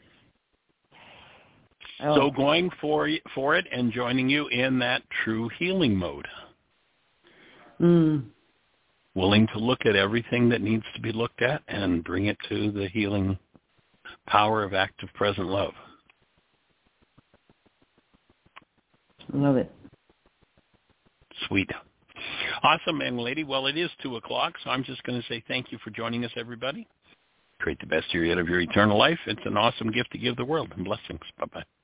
Oh. So going for for it and joining you in that true healing mode. Mm. Willing to look at everything that needs to be looked at and bring it to the healing power of active present love. Love it. Sweet. Awesome, young lady. Well, it is two o'clock, so I'm just going to say thank you for joining us, everybody. Create the best year yet of your eternal life. It's an awesome gift to give the world. And blessings. Bye-bye.